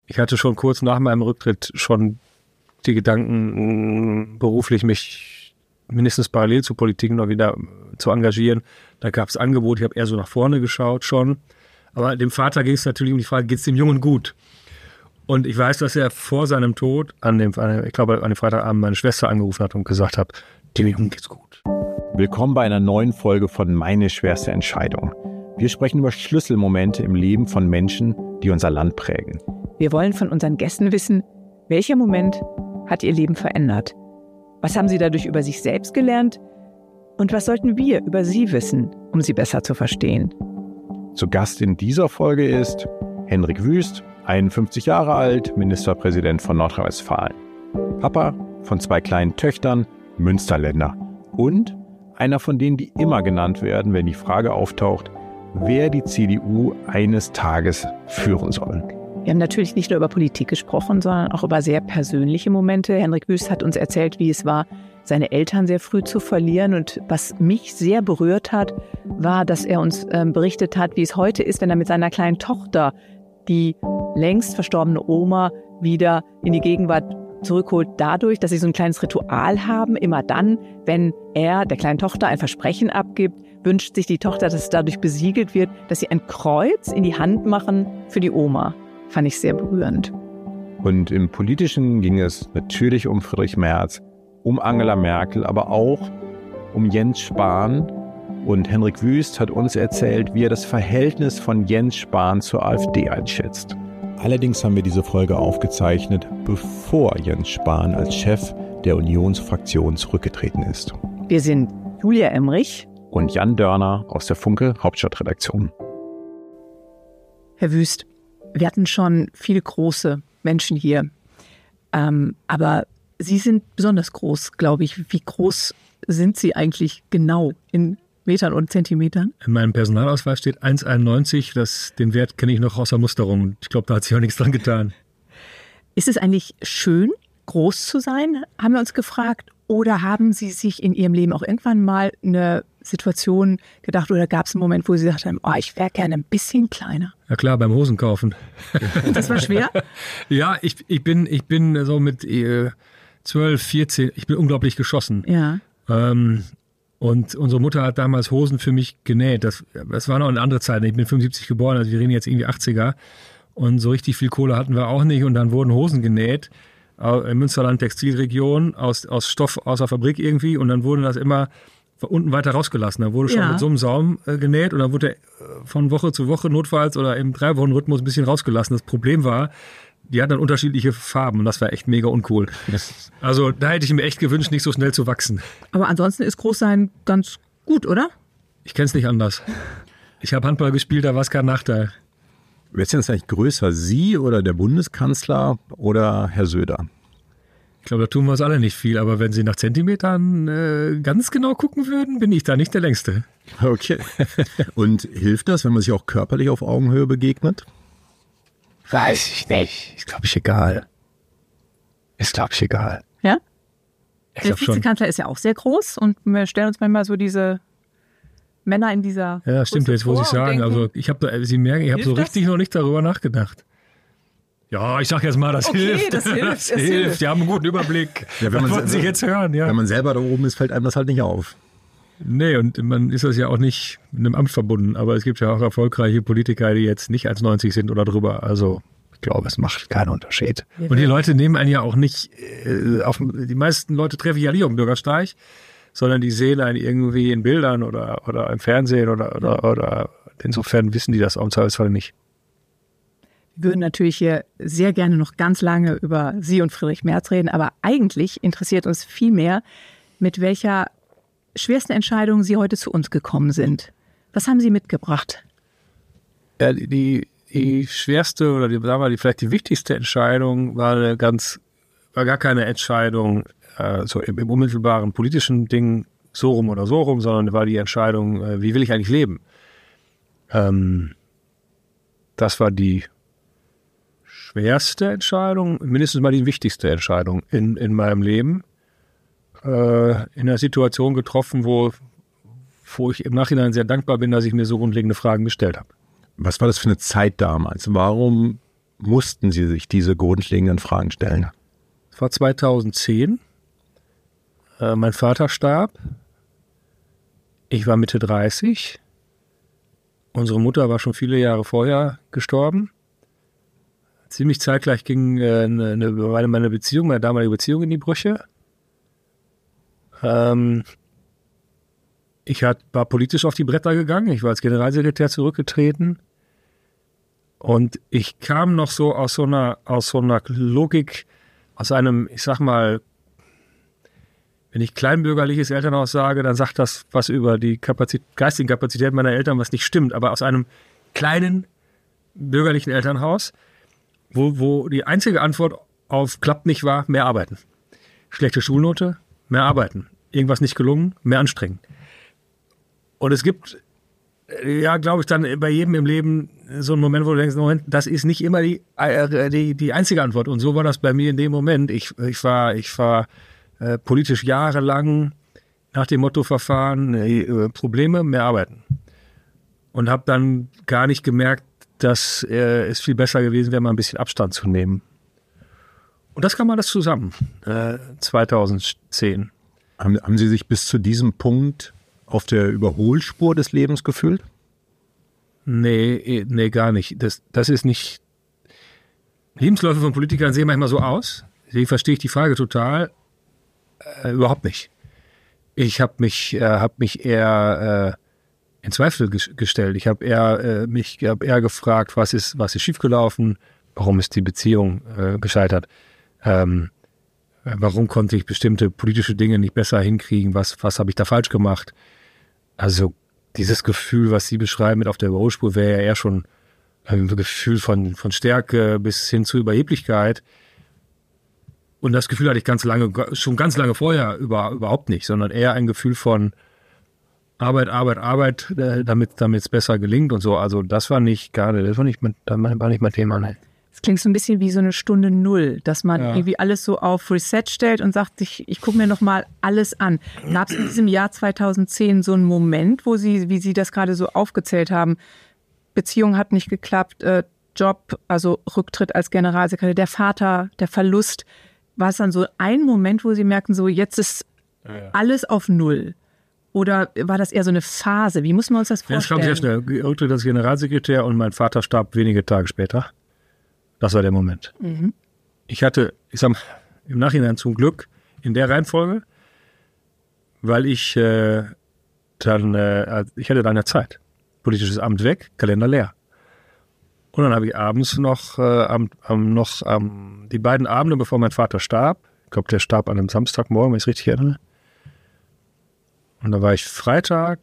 Ich hatte schon kurz nach meinem Rücktritt schon die Gedanken, beruflich mich mindestens parallel zur Politik noch wieder zu engagieren. Da gab es Angebote, ich habe eher so nach vorne geschaut schon. Aber dem Vater ging es natürlich um die Frage, geht es dem Jungen gut? Und ich weiß, dass er vor seinem Tod, ich glaube an dem Freitagabend, meine Schwester angerufen hat und gesagt hat, dem Jungen geht's gut. Willkommen bei einer neuen Folge von Meine schwerste Entscheidung. Wir sprechen über Schlüsselmomente im Leben von Menschen, die unser Land prägen. Wir wollen von unseren Gästen wissen, welcher Moment hat ihr Leben verändert? Was haben sie dadurch über sich selbst gelernt? Und was sollten wir über sie wissen, um sie besser zu verstehen? Zu Gast in dieser Folge ist Hendrik Wüst, 51 Jahre alt, Ministerpräsident von Nordrhein-Westfalen. Papa von 2 kleinen Töchtern, Münsterländer. Und einer von denen, die immer genannt werden, wenn die Frage auftaucht, wer die CDU eines Tages führen soll. Wir haben natürlich nicht nur über Politik gesprochen, sondern auch über sehr persönliche Momente. Hendrik Wüst hat uns erzählt, wie es war, seine Eltern sehr früh zu verlieren. Und was mich sehr berührt hat, war, dass er uns berichtet hat, wie es heute ist, wenn er mit seiner kleinen Tochter die längst verstorbene Oma wieder in die Gegenwart zurückholt, dadurch, dass sie so ein kleines Ritual haben. Immer dann, wenn er der kleinen Tochter ein Versprechen abgibt, wünscht sich die Tochter, dass es dadurch besiegelt wird, dass sie ein Kreuz in die Hand machen für die Oma. Fand ich sehr berührend. Und im Politischen ging es natürlich um Friedrich Merz, um Angela Merkel, aber auch um Jens Spahn. Und Hendrik Wüst hat uns erzählt, wie er das Verhältnis von Jens Spahn zur AfD einschätzt. Allerdings haben wir diese Folge aufgezeichnet, bevor Jens Spahn als Chef der Unionsfraktion zurückgetreten ist. Wir sind Julia Emmerich und Jan Dörner aus der Funke Hauptstadtredaktion. Herr Wüst, wir hatten schon viele große Menschen hier, aber Sie sind besonders groß, glaube ich. Wie groß sind Sie eigentlich genau in Metern und Zentimetern? In meinem Personalausweis steht 1,91. Den Wert kenne ich noch aus der Musterung. Ich glaube, da hat sich auch nichts dran getan. Ist es eigentlich schön, groß zu sein, haben wir uns gefragt? Oder haben Sie sich in Ihrem Leben auch irgendwann mal eine Situation gedacht oder gab es einen Moment, wo Sie gesagt haben, ich wäre gerne ein bisschen kleiner? Ja klar, beim Hosenkaufen. Das war schwer? Ja, ich bin so mit 12, 14, ich bin unglaublich geschossen. Ja. Und unsere Mutter hat damals Hosen für mich genäht. Das war noch eine andere Zeit. Ich bin 75 geboren, also wir reden jetzt irgendwie 80er. Und so richtig viel Kohle hatten wir auch nicht. Und dann wurden Hosen genäht. Im Münsterland Textilregion aus Stoff aus der Fabrik irgendwie. Und dann wurde das immer unten weiter rausgelassen. Da wurde schon mit so einem Saum genäht. Und dann wurde von Woche zu Woche notfalls oder im 3-Wochen-Rhythmus ein bisschen rausgelassen. Das Problem war, die hatten dann unterschiedliche Farben und das war echt mega uncool. Also da hätte ich mir echt gewünscht, nicht so schnell zu wachsen. Aber ansonsten ist Großsein ganz gut, oder? Ich kenne es nicht anders. Ich habe Handball gespielt, da war es kein Nachteil. Wer ist denn jetzt eigentlich größer, Sie oder der Bundeskanzler oder Herr Söder? Ich glaube, da tun wir uns alle nicht viel, aber wenn Sie nach Zentimetern ganz genau gucken würden, bin ich da nicht der Längste. Okay. Und hilft das, wenn man sich auch körperlich auf Augenhöhe begegnet? Weiß ich nicht. Ist, glaube ich, egal. Ja? Der Vizekanzler ist ja auch sehr groß und wir stellen uns manchmal so diese Männer in dieser... Ja, stimmt, jetzt muss ich sagen. Also Sie merken, ich habe so richtig noch nicht darüber nachgedacht. Ja, ich sag jetzt mal, das hilft. Das hilft. Die haben einen guten Überblick. Ja, wenn man Sie jetzt hören, ja. Wenn man selber da oben ist, fällt einem das halt nicht auf. Nee, und man ist das ja auch nicht mit einem Amt verbunden. Aber es gibt ja auch erfolgreiche Politiker, die jetzt nicht 1,90 sind oder drüber. Also ich glaube, es macht keinen Unterschied. Ja. Und die Leute nehmen einen ja auch nicht, die meisten Leute treffe ich ja nicht auf dem Bürgersteig, sondern die sehen einen irgendwie in Bildern oder im Fernsehen oder insofern wissen die das auch im Zweifelsfall nicht. Wir würden natürlich hier sehr gerne noch ganz lange über Sie und Friedrich Merz reden, aber eigentlich interessiert uns viel mehr, mit welcher schwersten Entscheidung Sie heute zu uns gekommen sind. Was haben Sie mitgebracht? Ja, die schwerste oder vielleicht die wichtigste Entscheidung war gar keine Entscheidung so im unmittelbaren politischen Ding so rum oder so rum, sondern war die Entscheidung, wie will ich eigentlich leben? Das war die schwerste Entscheidung, mindestens mal die wichtigste Entscheidung in meinem Leben. In einer Situation getroffen, wo ich im Nachhinein sehr dankbar bin, dass ich mir so grundlegende Fragen gestellt habe. Was war das für eine Zeit damals? Warum mussten Sie sich diese grundlegenden Fragen stellen? Es war 2010. Mein Vater starb. Ich war Mitte 30. Unsere Mutter war schon viele Jahre vorher gestorben. Ziemlich zeitgleich ging meine Beziehung, meine damalige Beziehung in die Brüche. Ich war politisch auf die Bretter gegangen. Ich war als Generalsekretär zurückgetreten. Und ich kam noch so aus so einer Logik, aus einem, ich sag mal, wenn ich kleinbürgerliches Elternhaus sage, dann sagt das was über die geistigen Kapazitäten meiner Eltern, was nicht stimmt. Aber aus einem kleinen bürgerlichen Elternhaus, wo die einzige Antwort auf klappt nicht war, mehr arbeiten. Schlechte Schulnote, mehr arbeiten. Irgendwas nicht gelungen, mehr anstrengen. Und es gibt, ja, glaube ich, dann bei jedem im Leben so einen Moment, wo du denkst, Moment, das ist nicht immer die einzige Antwort. Und so war das bei mir in dem Moment. Ich war politisch jahrelang nach dem Motto verfahren, Probleme, mehr arbeiten. Und habe dann gar nicht gemerkt, dass es viel besser gewesen wäre, mal ein bisschen Abstand zu nehmen. Und das kam alles zusammen, 2010. Haben Sie sich bis zu diesem Punkt auf der Überholspur des Lebens gefühlt? Nee, gar nicht. Das ist nicht. Lebensläufe von Politikern sehen manchmal so aus. Deswegen verstehe ich die Frage total. Überhaupt nicht. Ich habe mich eher in Zweifel gestellt. Ich habe eher gefragt, was ist schiefgelaufen, warum ist die Beziehung gescheitert, warum konnte ich bestimmte politische Dinge nicht besser hinkriegen, was habe ich da falsch gemacht. Also dieses Gefühl, was Sie beschreiben mit auf der Überholspur, wäre ja eher schon ein Gefühl von Stärke bis hin zu Überheblichkeit. Und das Gefühl hatte ich schon ganz lange vorher überhaupt nicht, sondern eher ein Gefühl von Arbeit, damit es besser gelingt und so. Also das war nicht mein Thema. Ne. Es klingt so ein bisschen wie so eine Stunde Null, dass man irgendwie alles so auf Reset stellt und sagt, ich gucke mir nochmal alles an. Gab es in diesem Jahr 2010 so einen Moment, wo Sie, wie Sie das gerade so aufgezählt haben, Beziehung hat nicht geklappt, Job, also Rücktritt als Generalsekretär, der Vater, der Verlust. War es dann so ein Moment, wo Sie merken, so jetzt ist alles auf Null? Oder war das eher so eine Phase? Wie muss man uns das vorstellen? Es kam sehr schnell. Rücktritt als Generalsekretär und mein Vater starb wenige Tage später. Das war der Moment. Mhm. Ich hatte, im Nachhinein zum Glück in der Reihenfolge, weil ich hatte dann ja Zeit. Politisches Amt weg, Kalender leer. Und dann habe ich abends noch die beiden Abende, bevor mein Vater starb, ich glaube, der starb an einem Samstagmorgen, wenn ich es richtig erinnere. Und da war ich Freitagabend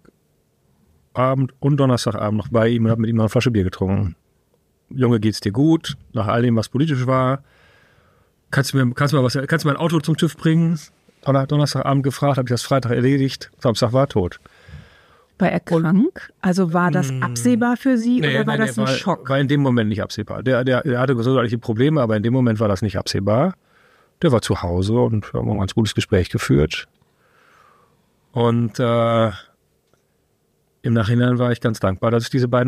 und Donnerstagabend noch bei ihm und habe mit ihm noch eine Flasche Bier getrunken. Junge, geht's dir gut? Nach all dem, was politisch war. Kannst du mein Auto zum TÜV bringen? Donnerstagabend gefragt, habe ich das Freitag erledigt. Samstag war tot. War er krank? Also war das absehbar für Sie oder war das ein Schock? War in dem Moment nicht absehbar. Der hatte gesundheitliche Probleme, aber in dem Moment war das nicht absehbar. Der war zu Hause und wir haben ein ganz gutes Gespräch geführt. Und im Nachhinein war ich ganz dankbar, dass ich diese beiden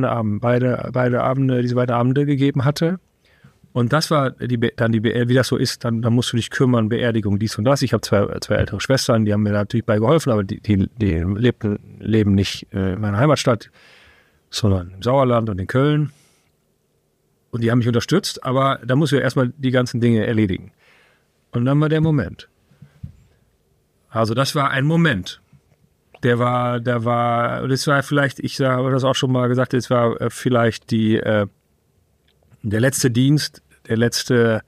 Abende gegeben hatte. Und das war wie das so ist, dann musst du dich kümmern, Beerdigung, dies und das. Ich habe zwei ältere Schwestern, die haben mir natürlich bei geholfen, aber die leben nicht in meiner Heimatstadt, sondern im Sauerland und in Köln. Und die haben mich unterstützt, aber da musst du ja erstmal die ganzen Dinge erledigen. Und dann war der Moment. Also das war ein Moment. Das war vielleicht, ich habe das auch schon mal gesagt, das war vielleicht der letzte Dienst, der letzte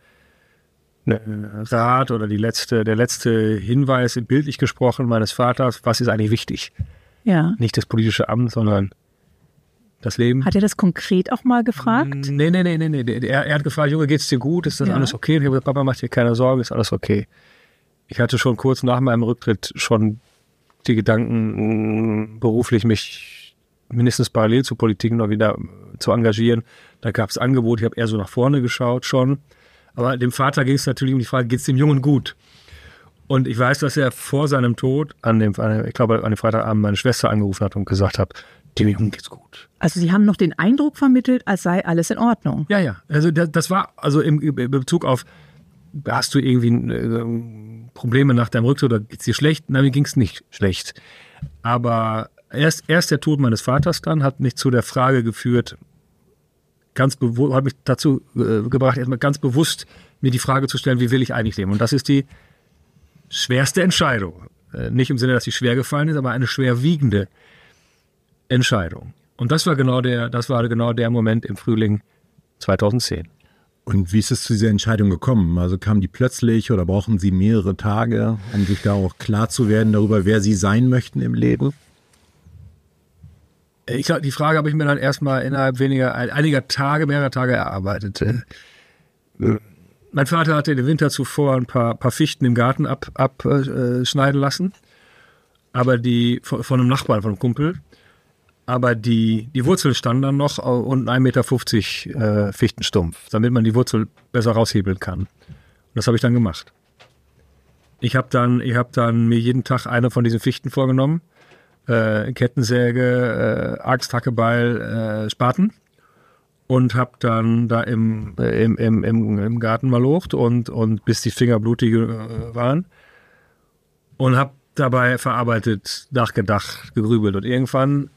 Rat oder der letzte Hinweis, bildlich gesprochen, meines Vaters, was ist eigentlich wichtig? Ja. Nicht das politische Amt, sondern das Leben. Hat er das konkret auch mal gefragt? Nee. Er hat gefragt, Junge, geht's dir gut? Ist das alles okay? Und ich habe gesagt, Papa, mach dir keine Sorge, ist alles okay. Ich hatte schon kurz nach meinem Rücktritt schon die Gedanken, beruflich mich mindestens parallel zur Politik noch wieder zu engagieren. Da gab es Angebote, ich habe eher so nach vorne geschaut schon. Aber dem Vater ging es natürlich um die Frage, geht es dem Jungen gut? Und ich weiß, dass er vor seinem Tod, ich glaube an dem Freitagabend meine Schwester angerufen hat und gesagt hat, dem Jungen geht's gut. Also Sie haben noch den Eindruck vermittelt, als sei alles in Ordnung. Ja. Also das war also im Bezug auf, hast du irgendwie Probleme nach deinem Rücktritt oder geht's dir schlecht? Nein, mir ging's nicht schlecht. Aber erst der Tod meines Vaters dann hat mich zu der Frage geführt, hat mich dazu gebracht, erstmal ganz bewusst mir die Frage zu stellen, wie will ich eigentlich leben? Und das ist die schwerste Entscheidung. Nicht im Sinne, dass sie schwer gefallen ist, aber eine schwerwiegende Entscheidung. Und das war genau der Moment im Frühling 2010. Und wie ist es zu dieser Entscheidung gekommen? Also kam die plötzlich oder brauchen Sie mehrere Tage, um sich da auch klar zu werden darüber, wer Sie sein möchten im Leben? Die Frage habe ich mir dann erstmal innerhalb mehrere Tage erarbeitet. Mein Vater hatte den Winter zuvor ein paar Fichten im Garten abschneiden lassen, aber von einem Nachbarn, von einem Kumpel. Aber die Wurzeln standen dann noch und 1,50 Meter Fichtenstumpf, damit man die Wurzel besser raushebeln kann. Und das habe ich dann gemacht. Ich habe dann mir jeden Tag eine von diesen Fichten vorgenommen. Kettensäge, Axt, Hackebeil, Spaten. Und habe dann da im Garten malocht und bis die Finger blutig waren. Und habe dabei verarbeitet, nachgedacht, gegrübelt. Und irgendwann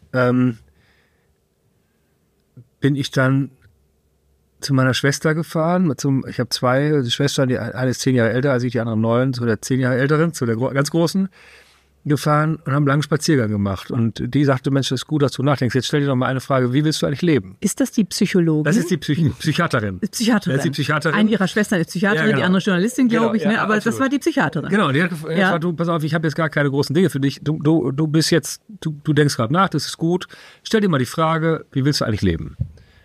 bin ich dann zu meiner Schwester gefahren. Ich habe zwei Schwestern, die eine ist 10 Jahre älter als ich, die andere 9, zu der 10 Jahre älteren, zu der ganz großen, gefahren und haben einen langen Spaziergang gemacht. Und die sagte, Mensch, das ist gut, dass du nachdenkst. Jetzt stell dir doch mal eine Frage, wie willst du eigentlich leben? Ist das die Psychologin? Das ist die Psychiaterin. Psychiaterin. Das ist die Psychiaterin. Eine ihrer Schwestern ist Psychiaterin, ja, genau. Die andere Journalistin, glaube ich. Ne? Aber absolut. Das war die Psychiaterin. Genau, die hat gesagt, du, pass auf, ich habe jetzt gar keine großen Dinge für dich. Du bist jetzt, du denkst gerade nach, das ist gut. Stell dir mal die Frage, wie willst du eigentlich leben?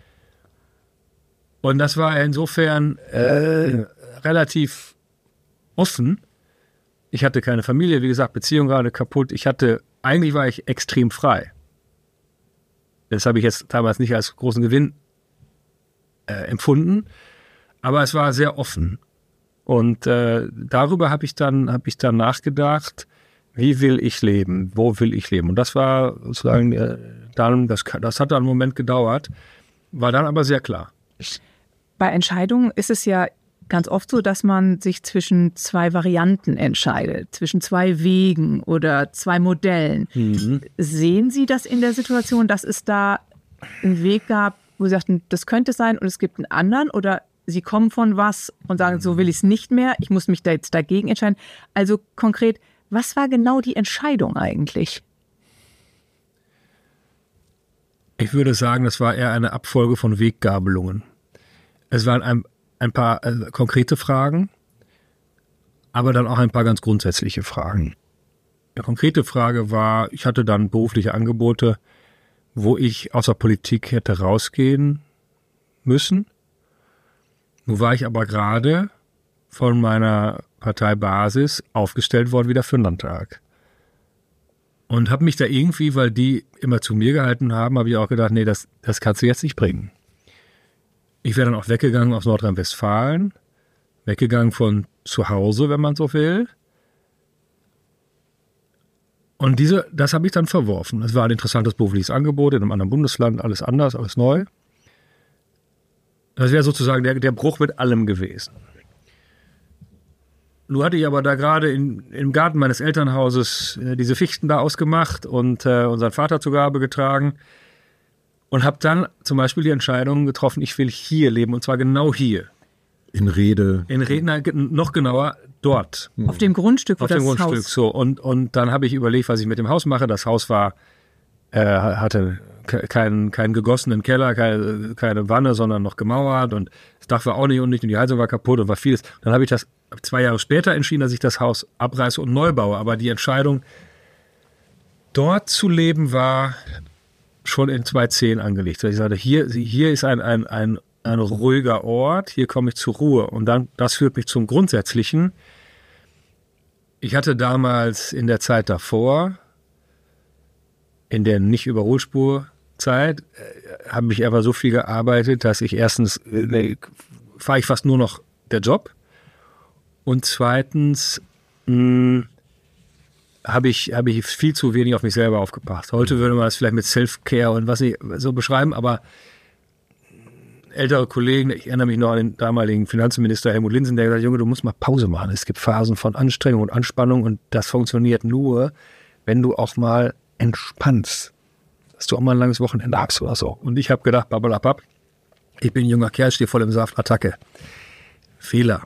Und das war insofern relativ offen. Ich hatte keine Familie, wie gesagt, Beziehung gerade kaputt. Eigentlich war ich extrem frei. Das habe ich jetzt damals nicht als großen Gewinn empfunden, aber es war sehr offen. Und darüber habe ich dann nachgedacht, wie will ich leben, wo will ich leben? Und das war sozusagen das hat dann einen Moment gedauert, war dann aber sehr klar. Bei Entscheidungen ist es ja ganz oft so, dass man sich zwischen 2 Varianten entscheidet, zwischen 2 Wegen oder 2 Modellen. Mhm. Sehen Sie das in der Situation, dass es da einen Weg gab, wo Sie sagten, das könnte sein und es gibt einen anderen? Oder Sie kommen von was und sagen, so will ich es nicht mehr, ich muss mich da jetzt dagegen entscheiden. Also konkret, was war genau die Entscheidung eigentlich? Ich würde sagen, das war eher eine Abfolge von Weggabelungen. Es waren ein paar konkrete Fragen, aber dann auch ein paar ganz grundsätzliche Fragen. Eine konkrete Frage war, ich hatte dann berufliche Angebote, wo ich aus der Politik hätte rausgehen müssen. Nun war ich aber gerade von meiner Parteibasis aufgestellt worden wieder für den Landtag. Und habe mich da irgendwie, weil die immer zu mir gehalten haben, habe ich auch gedacht, nee, das kannst du jetzt nicht bringen. Ich wäre dann auch weggegangen aus Nordrhein-Westfalen, weggegangen von zu Hause, wenn man so will. Und das habe ich dann verworfen. Es war ein interessantes berufliches Angebot in einem anderen Bundesland, alles anders, alles neu. Das wäre sozusagen der Bruch mit allem gewesen. Nun hatte ich aber da gerade im Garten meines Elternhauses diese Fichten da ausgemacht und unseren Vater zur Gabe getragen. Und habe dann zum Beispiel die Entscheidung getroffen, ich will hier leben, und zwar genau hier. In Rede, noch genauer, dort. Auf dem Grundstück, wo das Haus... Auf dem Grundstück, so. Und dann habe ich überlegt, was ich mit dem Haus mache. Das Haus hatte keinen gegossenen Keller, keine Wanne, sondern noch gemauert. Und das Dach war auch nicht undicht und die Heizung war kaputt und war vieles. Dann habe ich 2 Jahre später entschieden, dass ich das Haus abreiße und neu baue. Aber die Entscheidung, dort zu leben, war schon in 2010 angelegt. Ich sagte, hier ist ein ruhiger Ort, hier komme ich zur Ruhe. Und dann, das führt mich zum Grundsätzlichen. Ich hatte damals in der Zeit davor, in der Nicht-Überholspurzeit, habe ich aber so viel gearbeitet, dass ich erstens, fahre ich fast nur noch der Job und zweitens habe ich viel zu wenig auf mich selber aufgepasst. Heute würde man das vielleicht mit Self-Care und was nicht so beschreiben, aber ältere Kollegen, ich erinnere mich noch an den damaligen Finanzminister Helmut Linsen, der gesagt hat, Junge, du musst mal Pause machen. Es gibt Phasen von Anstrengung und Anspannung und das funktioniert nur, wenn du auch mal entspannst. Dass du auch mal ein langes Wochenende hast oder so. Und ich habe gedacht, babalapap, ich bin ein junger Kerl, stehe voll im Saft, Attacke. Fehler.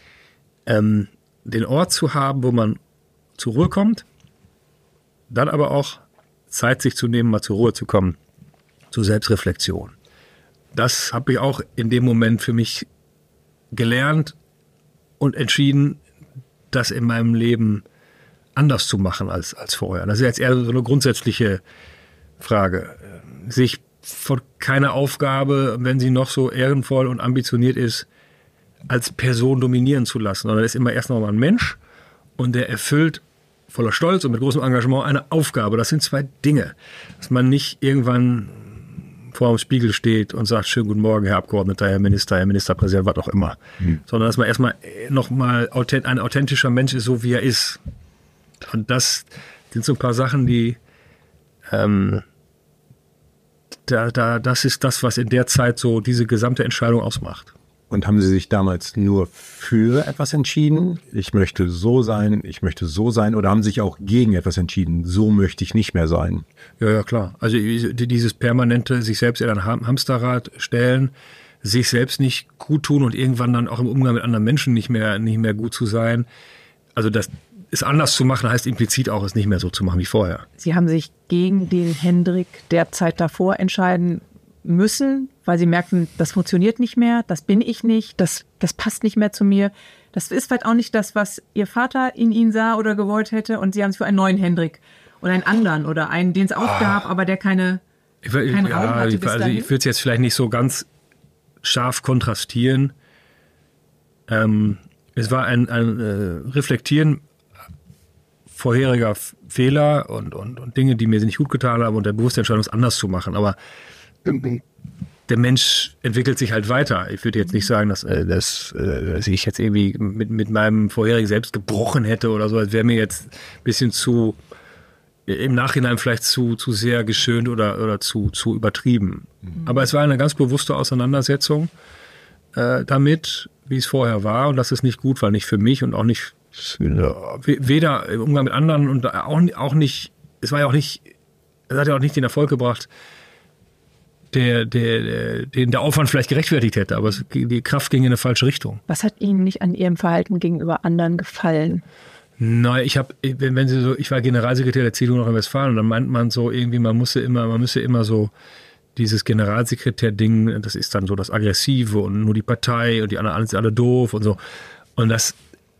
Den Ort zu haben, wo man zur Ruhe kommt, dann aber auch Zeit sich zu nehmen, mal zur Ruhe zu kommen, zur Selbstreflexion. Das habe ich auch in dem Moment für mich gelernt und entschieden, das in meinem Leben anders zu machen als vorher. Das ist jetzt eher so eine grundsätzliche Frage. Sich von keiner Aufgabe, wenn sie noch so ehrenvoll und ambitioniert ist, als Person dominieren zu lassen. Sondern er ist immer erst noch mal ein Mensch und der erfüllt voller Stolz und mit großem Engagement eine Aufgabe. Das sind zwei Dinge. Dass man nicht irgendwann vor dem Spiegel steht und sagt, schönen guten Morgen, Herr Abgeordneter, Herr Minister, Herr Ministerpräsident, was auch immer. Sondern dass man erstmal nochmal ein authentischer Mensch ist, so wie er ist. Und das sind so ein paar Sachen, die das ist das, was in der Zeit so diese gesamte Entscheidung ausmacht. Und haben Sie sich damals nur für etwas entschieden? Ich möchte so sein, oder haben Sie sich auch gegen etwas entschieden? So möchte ich nicht mehr sein. Ja, klar. Also dieses permanente sich selbst in ein Hamsterrad stellen, sich selbst nicht gut tun und irgendwann dann auch im Umgang mit anderen Menschen nicht mehr gut zu sein. Also das ist anders zu machen, heißt implizit auch, es nicht mehr so zu machen wie vorher. Sie haben sich gegen den Hendrik der Zeit davor entscheiden müssen, weil Sie merkten, das funktioniert nicht mehr, das bin ich nicht, das passt nicht mehr zu mir. Das ist vielleicht auch nicht das, was Ihr Vater in Ihnen sah oder gewollt hätte und Sie haben es für einen neuen Hendrik oder einen anderen oder einen, den es auch gab, aber der keinen Raum hatte bis dahin. Ich würde es jetzt vielleicht nicht so ganz scharf kontrastieren. Es war ein Reflektieren vorheriger Fehler und Dinge, die mir nicht gut getan haben und der bewusste Entscheidung, es anders zu machen. Aber der Mensch entwickelt sich halt weiter. Ich würde jetzt nicht sagen, dass ich jetzt irgendwie mit meinem vorherigen Selbst gebrochen hätte oder so. Das wäre mir jetzt ein bisschen zu, im Nachhinein vielleicht zu sehr geschönt oder zu übertrieben. Aber es war eine ganz bewusste Auseinandersetzung damit, wie es vorher war. Und das ist nicht gut, weil nicht für mich und auch nicht weder im Umgang mit anderen und auch nicht, es hat ja auch nicht den Erfolg gebracht, den der Aufwand vielleicht gerechtfertigt hätte, aber die Kraft ging in eine falsche Richtung. Was hat Ihnen nicht an Ihrem Verhalten gegenüber anderen gefallen? Nein, ich war Generalsekretär der CDU noch in Westfalen und dann meint man so irgendwie, man müsse immer so dieses Generalsekretär-Ding, das ist dann so das Aggressive und nur die Partei und die anderen sind alle doof und so. Und das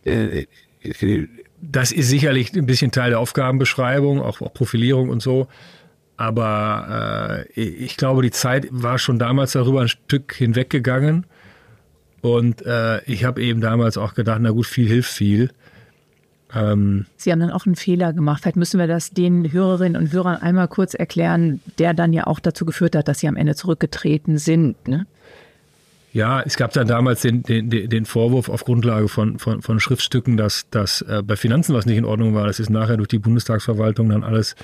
ist sicherlich ein bisschen Teil der Aufgabenbeschreibung, auch Profilierung und so. Aber ich glaube, die Zeit war schon damals darüber ein Stück hinweggegangen. Und ich habe eben damals auch gedacht, na gut, viel hilft viel. Sie haben dann auch einen Fehler gemacht. Vielleicht müssen wir das den Hörerinnen und Hörern einmal kurz erklären, der dann ja auch dazu geführt hat, dass Sie am Ende zurückgetreten sind, ne? Ja, es gab dann damals den Vorwurf auf Grundlage von Schriftstücken, dass bei Finanzen was nicht in Ordnung war. Das ist nachher durch die Bundestagsverwaltung dann alles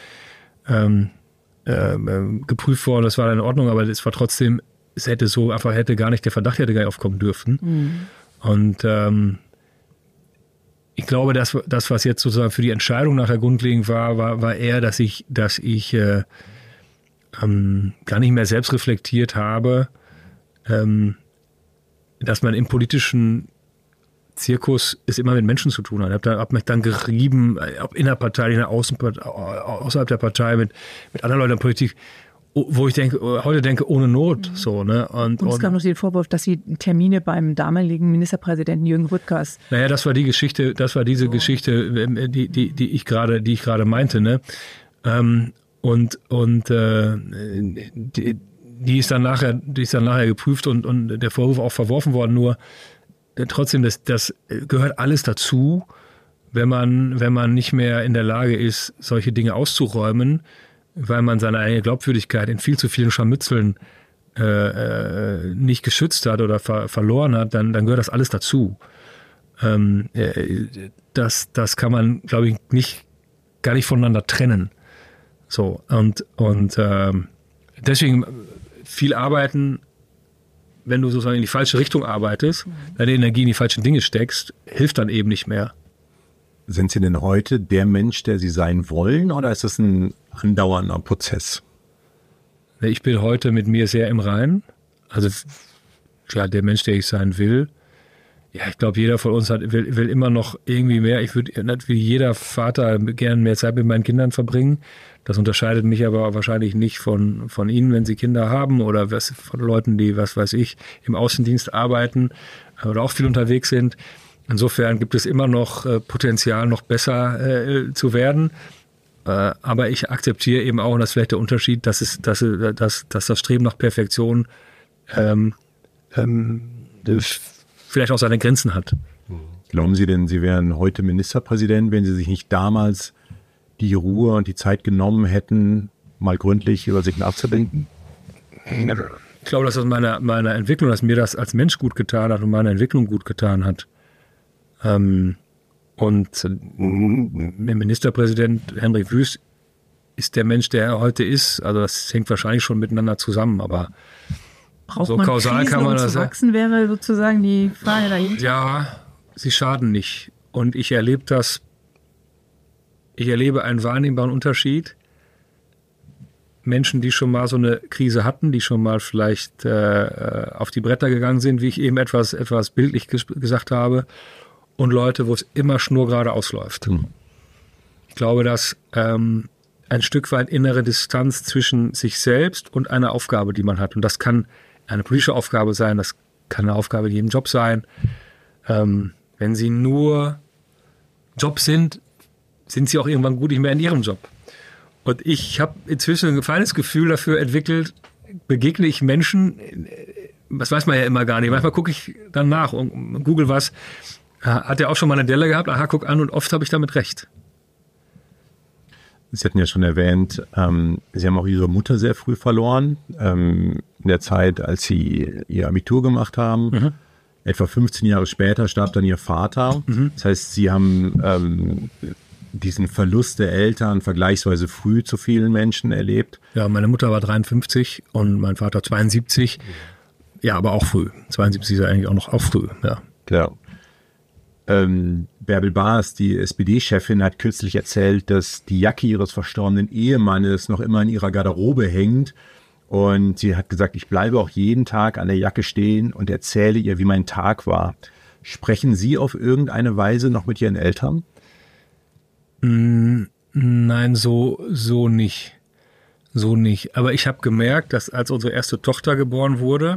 geprüft worden. Das war dann in Ordnung, aber es war trotzdem, der Verdacht hätte gar nicht aufkommen dürfen. Und ich glaube, das, was jetzt sozusagen für die Entscheidung nachher grundlegend war eher, dass ich gar nicht mehr selbst reflektiert habe, dass man im politischen Zirkus es immer mit Menschen zu tun hat. Ich habe mich dann gerieben, ob innerparteilich, außerhalb der Partei, mit anderen Leuten in der Politik, wo ich heute denke, ohne Not. So, ne? Und es gab noch den Vorwurf, dass Sie Termine beim damaligen Ministerpräsidenten Jürgen Rüttgers. Naja, das war diese Geschichte, die ich gerade meinte, ne? Die ist dann nachher geprüft und der Vorwurf auch verworfen worden. Nur trotzdem, das gehört alles dazu, wenn man nicht mehr in der Lage ist, solche Dinge auszuräumen, weil man seine eigene Glaubwürdigkeit in viel zu vielen Scharmützeln nicht geschützt hat oder verloren hat, dann gehört das alles dazu. Das kann man, glaube ich, nicht gar nicht voneinander trennen. So, und deswegen viel arbeiten, wenn du sozusagen in die falsche Richtung arbeitest, deine Energie in die falschen Dinge steckst, hilft dann eben nicht mehr. Sind Sie denn heute der Mensch, der Sie sein wollen, oder ist das ein andauernder Prozess? Ich bin heute mit mir sehr im Reinen. Also ja, der Mensch, der ich sein will. Ja, ich glaube, jeder von uns will immer noch irgendwie mehr. Ich würde wie jeder Vater gerne mehr Zeit mit meinen Kindern verbringen. Das unterscheidet mich aber wahrscheinlich nicht von Ihnen, wenn Sie Kinder haben oder von Leuten, die, was weiß ich, im Außendienst arbeiten oder auch viel unterwegs sind. Insofern gibt es immer noch Potenzial, noch besser zu werden. Aber ich akzeptiere eben auch, und das ist vielleicht der Unterschied, dass das Streben nach Perfektion vielleicht auch seine Grenzen hat. Glauben Sie denn, Sie wären heute Ministerpräsident, wenn Sie sich nicht damals die Ruhe und die Zeit genommen hätten, mal gründlich über sich nachzudenken? Ich glaube, dass das meiner Entwicklung, dass mir das als Mensch gut getan hat und meine Entwicklung gut getan hat. Und der Ministerpräsident Hendrik Wüst ist der Mensch, der er heute ist. Also das hängt wahrscheinlich schon miteinander zusammen, aber braucht so man kausal Krisen, kann man um das zu wachsen, wäre sozusagen die Frage dahinter. Ja, sie schaden nicht. Und ich erlebe einen wahrnehmbaren Unterschied. Menschen, die schon mal so eine Krise hatten, die schon mal vielleicht auf die Bretter gegangen sind, wie ich eben etwas bildlich gesagt habe, und Leute, wo es immer schnurgerade ausläuft. Ich glaube, dass ein Stück weit innere Distanz zwischen sich selbst und einer Aufgabe, die man hat. Und das kann eine politische Aufgabe sein, das kann eine Aufgabe in jedem Job sein. Wenn Sie nur Job sind, sind Sie auch irgendwann gut nicht mehr in Ihrem Job. Und ich habe inzwischen ein feines Gefühl dafür entwickelt, begegne ich Menschen, das weiß man ja immer gar nicht. Manchmal gucke ich dann nach und google was. Hat er auch schon mal eine Delle gehabt? Aha, guck an, und oft habe ich damit recht. Sie hatten ja schon erwähnt, Sie haben auch Ihre Mutter sehr früh verloren, in der Zeit, als Sie Ihr Abitur gemacht haben. Etwa 15 Jahre später starb dann Ihr Vater. Das heißt, Sie haben diesen Verlust der Eltern vergleichsweise früh zu vielen Menschen erlebt. Ja, meine Mutter war 53 und mein Vater 72. Ja, aber auch früh. 72 ist ja eigentlich auch früh, ja. Ja. Bärbel Baas, die SPD-Chefin, hat kürzlich erzählt, dass die Jacke ihres verstorbenen Ehemannes noch immer in ihrer Garderobe hängt. Und sie hat gesagt, ich bleibe auch jeden Tag an der Jacke stehen und erzähle ihr, wie mein Tag war. Sprechen Sie auf irgendeine Weise noch mit Ihren Eltern? Nein, so nicht. So nicht. Aber ich habe gemerkt, dass als unsere erste Tochter geboren wurde,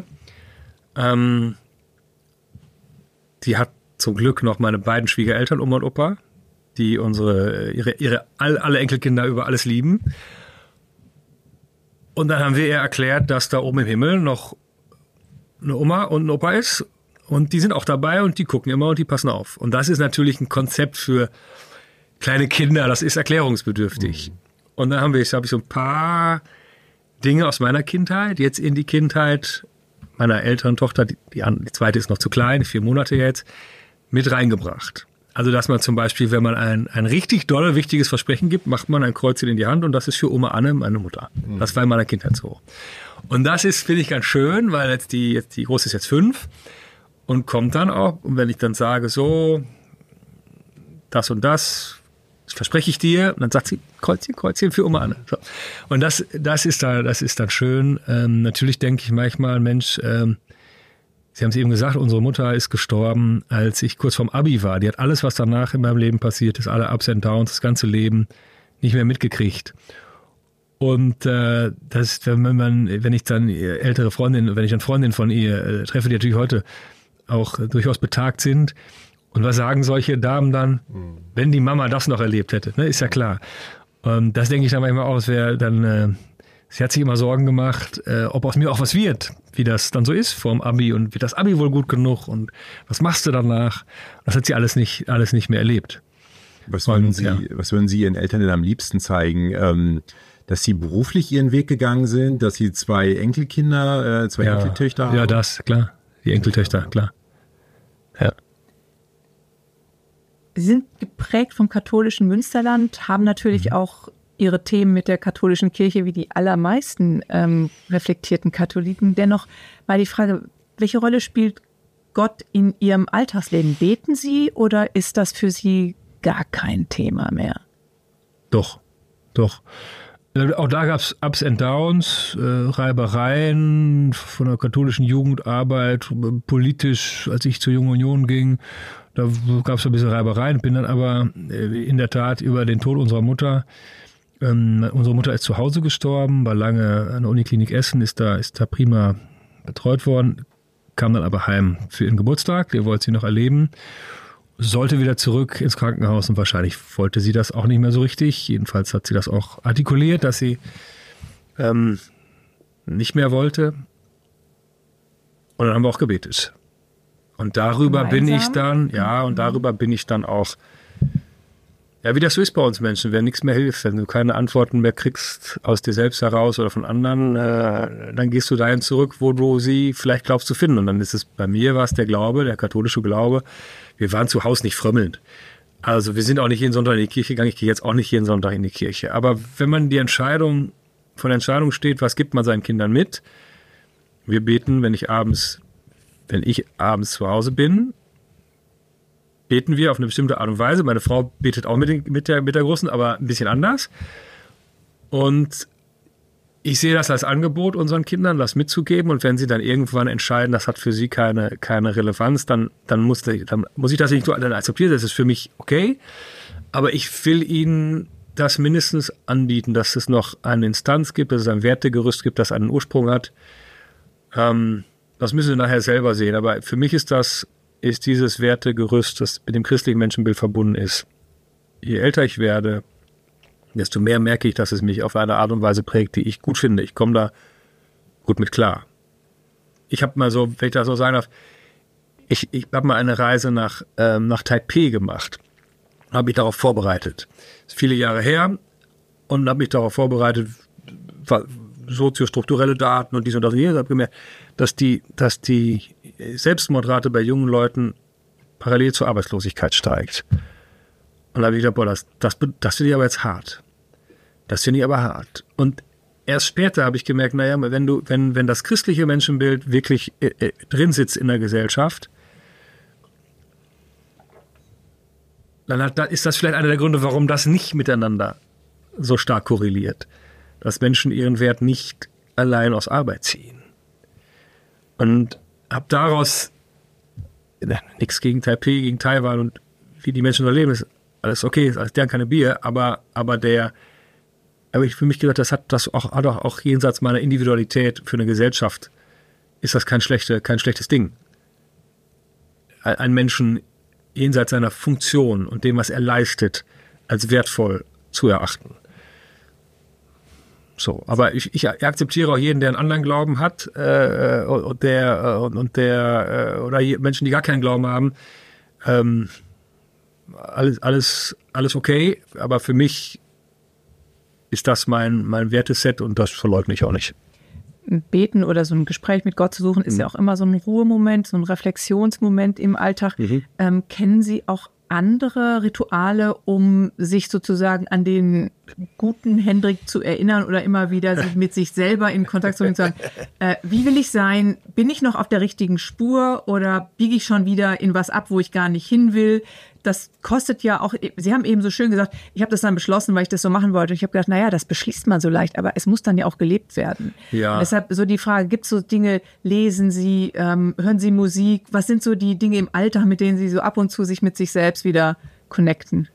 die hat zum Glück noch meine beiden Schwiegereltern, Oma und Opa, die alle Enkelkinder über alles lieben. Und dann haben wir ihr erklärt, dass da oben im Himmel noch eine Oma und ein Opa ist. Und die sind auch dabei und die gucken immer und die passen auf. Und das ist natürlich ein Konzept für kleine Kinder, das ist erklärungsbedürftig. Und dann habe ich so ein paar Dinge aus meiner Kindheit, jetzt in die Kindheit meiner älteren Tochter, die zweite ist noch zu klein, 4 Monate jetzt, mit reingebracht. Also, dass man zum Beispiel, wenn man ein richtig dolle, wichtiges Versprechen gibt, macht man ein Kreuzchen in die Hand und das ist für Oma Anne, meine Mutter. Das war in meiner Kindheit so. Und das ist, finde ich, ganz schön, weil jetzt die Große ist jetzt 5 und kommt dann auch, und wenn ich dann sage, so, das und das verspreche ich dir, und dann sagt sie, Kreuzchen für Oma Anne. So. Und das ist dann schön. Natürlich denke ich manchmal, Mensch, Sie haben es eben gesagt, unsere Mutter ist gestorben, als ich kurz vorm Abi war. Die hat alles, was danach in meinem Leben passiert ist, alle Ups and Downs, das ganze Leben nicht mehr mitgekriegt. Und wenn ich dann Freundinnen von ihr treffe, die natürlich heute auch durchaus betagt sind. Und was sagen solche Damen dann, wenn die Mama das noch erlebt hätte? Ne, ist ja klar. Das denke ich dann manchmal auch, es wäre dann... Sie hat sich immer Sorgen gemacht, ob aus mir auch was wird, wie das dann so ist vorm Abi und wird das Abi wohl gut genug und was machst du danach? Das hat sie alles nicht mehr erlebt. Was würden Sie Ihren Eltern denn am liebsten zeigen? Dass Sie beruflich Ihren Weg gegangen sind, dass Sie 2 Enkelkinder, 2 Enkeltöchter haben? Ja, das, klar. Die Enkeltöchter, klar. Ja. Sie sind geprägt vom katholischen Münsterland, haben natürlich auch Ihre Themen mit der katholischen Kirche wie die allermeisten reflektierten Katholiken. Dennoch war die Frage, welche Rolle spielt Gott in Ihrem Alltagsleben? Beten Sie oder ist das für Sie gar kein Thema mehr? Doch. Auch da gab es Ups and Downs, Reibereien von der katholischen Jugendarbeit, politisch, als ich zur Jungen Union ging. Da gab es ein bisschen Reibereien, bin dann aber in der Tat über den Tod unserer Mutter. Unsere Mutter ist zu Hause gestorben, war lange an der Uniklinik Essen, ist da prima betreut worden, kam dann aber heim für ihren Geburtstag, ihr wollte sie noch erleben, sollte wieder zurück ins Krankenhaus und wahrscheinlich wollte sie das auch nicht mehr so richtig. Jedenfalls hat sie das auch artikuliert, dass sie nicht mehr wollte. Und dann haben wir auch gebetet. Und darüber bin ich dann auch, ja, wie das so ist bei uns Menschen, wenn nichts mehr hilft, wenn du keine Antworten mehr kriegst aus dir selbst heraus oder von anderen, dann gehst du dahin zurück, wo du sie vielleicht glaubst zu finden. Und dann ist es, bei mir war es der Glaube, der katholische Glaube. Wir waren zu Hause nicht frömmelnd. Also wir sind auch nicht jeden Sonntag in die Kirche gegangen, ich gehe jetzt auch nicht jeden Sonntag in die Kirche. Aber wenn man vor der Entscheidung steht, was gibt man seinen Kindern mit? Wir beten, wenn ich abends zu Hause bin, beten wir auf eine bestimmte Art und Weise. Meine Frau betet auch mit der Großen, aber ein bisschen anders. Und ich sehe das als Angebot unseren Kindern, das mitzugeben. Und wenn sie dann irgendwann entscheiden, das hat für sie keine Relevanz, dann muss ich das nicht so, dann akzeptieren. Das ist für mich okay. Aber ich will ihnen das mindestens anbieten, dass es noch eine Instanz gibt, dass es ein Wertegerüst gibt, das einen Ursprung hat. Das müssen sie nachher selber sehen. Aber für mich ist dieses Wertegerüst, das mit dem christlichen Menschenbild verbunden ist. Je älter ich werde, desto mehr merke ich, dass es mich auf eine Art und Weise prägt, die ich gut finde. Ich komme da gut mit klar. Ich habe mal so, wenn ich das so sagen darf, ich habe mal eine Reise nach Taipei gemacht. Habe mich darauf vorbereitet. Das ist viele Jahre her und habe mich darauf vorbereitet, soziostrukturelle Daten und dies und das. Und ich habe gemerkt, dass die Selbstmordrate bei jungen Leuten parallel zur Arbeitslosigkeit steigt. Und da habe ich gedacht, boah, das finde ich aber jetzt hart. Das finde ich aber hart. Und erst später habe ich gemerkt, naja, wenn das christliche Menschenbild wirklich drin sitzt in der Gesellschaft, dann ist das vielleicht einer der Gründe, warum das nicht miteinander so stark korreliert. Dass Menschen ihren Wert nicht allein aus Arbeit ziehen. Und habe daraus nichts gegen Taipei, gegen Taiwan und wie die Menschen da leben, ist alles okay, ist alles deren keine Bier, aber ich für mich gedacht, das hat auch jenseits meiner Individualität für eine Gesellschaft, ist das kein schlechtes Ding. Einen Menschen jenseits seiner Funktion und dem, was er leistet, als wertvoll zu erachten. So, aber ich akzeptiere auch jeden, der einen anderen Glauben hat oder Menschen, die gar keinen Glauben haben. Alles okay, aber für mich ist das mein Werteset und das verleugne ich auch nicht. Beten oder so ein Gespräch mit Gott zu suchen, ist ja auch immer so ein Ruhemoment, so ein Reflexionsmoment im Alltag. Kennen Sie auch andere Rituale, um sich sozusagen an den guten Hendrik zu erinnern oder immer wieder mit sich selber in Kontakt zu sagen, wie will ich sein? Bin ich noch auf der richtigen Spur oder biege ich schon wieder in was ab, wo ich gar nicht hin will? Das kostet ja auch, Sie haben eben so schön gesagt, ich habe das dann beschlossen, weil ich das so machen wollte. Ich habe gedacht, naja, das beschließt man so leicht, aber es muss dann ja auch gelebt werden. Ja. Deshalb so die Frage, gibt es so Dinge, lesen Sie, hören Sie Musik? Was sind so die Dinge im Alltag, mit denen Sie so ab und zu sich mit sich selbst wieder connecten?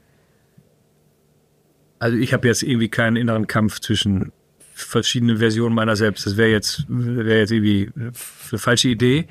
Also ich habe jetzt irgendwie keinen inneren Kampf zwischen verschiedenen Versionen meiner selbst. Das wäre jetzt irgendwie eine falsche Idee.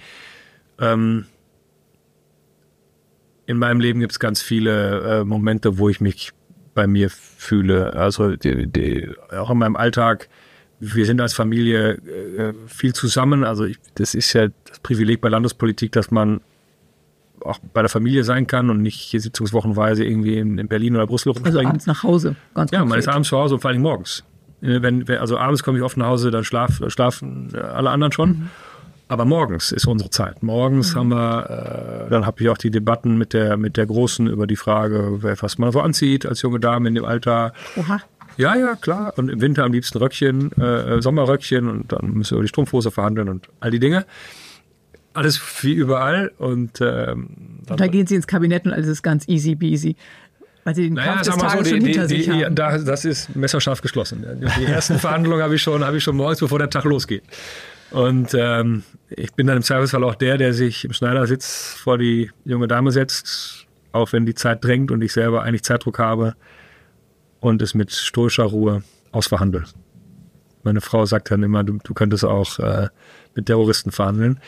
In meinem Leben gibt es ganz viele Momente, wo ich mich bei mir fühle. Also auch in meinem Alltag, wir sind als Familie viel zusammen. Also das ist ja das Privileg bei Landespolitik, dass man auch bei der Familie sein kann und nicht hier sitzungswochenweise irgendwie in Berlin oder Brüssel rumspringen. Also abends nach Hause, ganz Ja, man ist abends zu Hause und vor allem morgens. Also abends komme ich oft nach Hause, dann schlafen alle anderen schon. Aber morgens ist unsere Zeit. Morgens haben wir, dann habe ich auch die Debatten mit der Großen über die Frage, was man so anzieht als junge Dame in dem Alter. Oha. Ja, klar. Und im Winter am liebsten Röckchen, Sommerröckchen und dann müssen wir über die Strumpfhose verhandeln und all die Dinge. Alles wie überall. Und da gehen Sie ins Kabinett und alles ist ganz easy peasy. Weil Sie den Kampf des Tages schon hinter sich haben. Das ist messerscharf geschlossen. Die ersten Verhandlungen habe ich schon morgens, bevor der Tag losgeht. Und ich bin dann im Zweifelsfall auch der sich im Schneidersitz vor die junge Dame setzt, auch wenn die Zeit drängt und ich selber eigentlich Zeitdruck habe und es mit stoischer Ruhe ausverhandle. Meine Frau sagt dann immer, du könntest auch mit Terroristen verhandeln,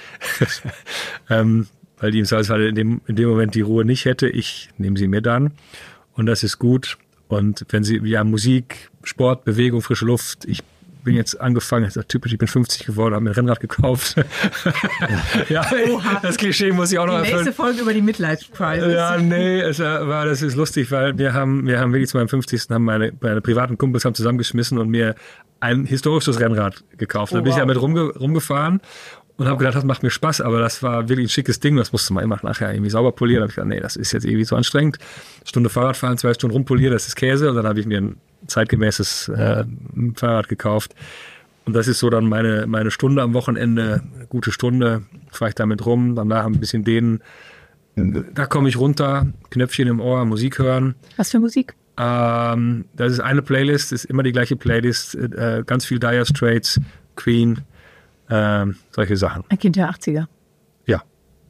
weil die im Zweifelsfall in dem Moment die Ruhe nicht hätte. Ich nehme sie mir dann und das ist gut. Und wenn sie, Musik, Sport, Bewegung, frische Luft, ich bin jetzt angefangen, das ist typisch, ich bin 50 geworden, habe mir ein Rennrad gekauft. Ja, das Klischee muss ich auch noch erfüllen. Die nächste Folge über die Midlife-Crisis. Ja, nee, das ist lustig, weil wir haben wirklich zu meinem 50. haben meine privaten Kumpels haben zusammengeschmissen und mir ein historisches Rennrad gekauft. Da bin ich damit rumgefahren und habe gedacht, das macht mir Spaß, aber das war wirklich ein schickes Ding, das musste man immer nachher irgendwie sauber polieren. Da habe ich gedacht, nee, das ist jetzt irgendwie zu anstrengend. Stunde Fahrrad fahren, 2 Stunden rumpolieren, das ist Käse. Und dann habe ich mir ein zeitgemäßes Fahrrad gekauft. Und das ist so dann meine Stunde am Wochenende, eine gute Stunde, fahre ich damit rum, danach ein bisschen dehnen. Da komme ich runter, Knöpfchen im Ohr, Musik hören. Was für Musik? Das ist eine Playlist, ist immer die gleiche Playlist, ganz viel Dire Straits, Queen, solche Sachen. Ein Kind der 80er. Ja.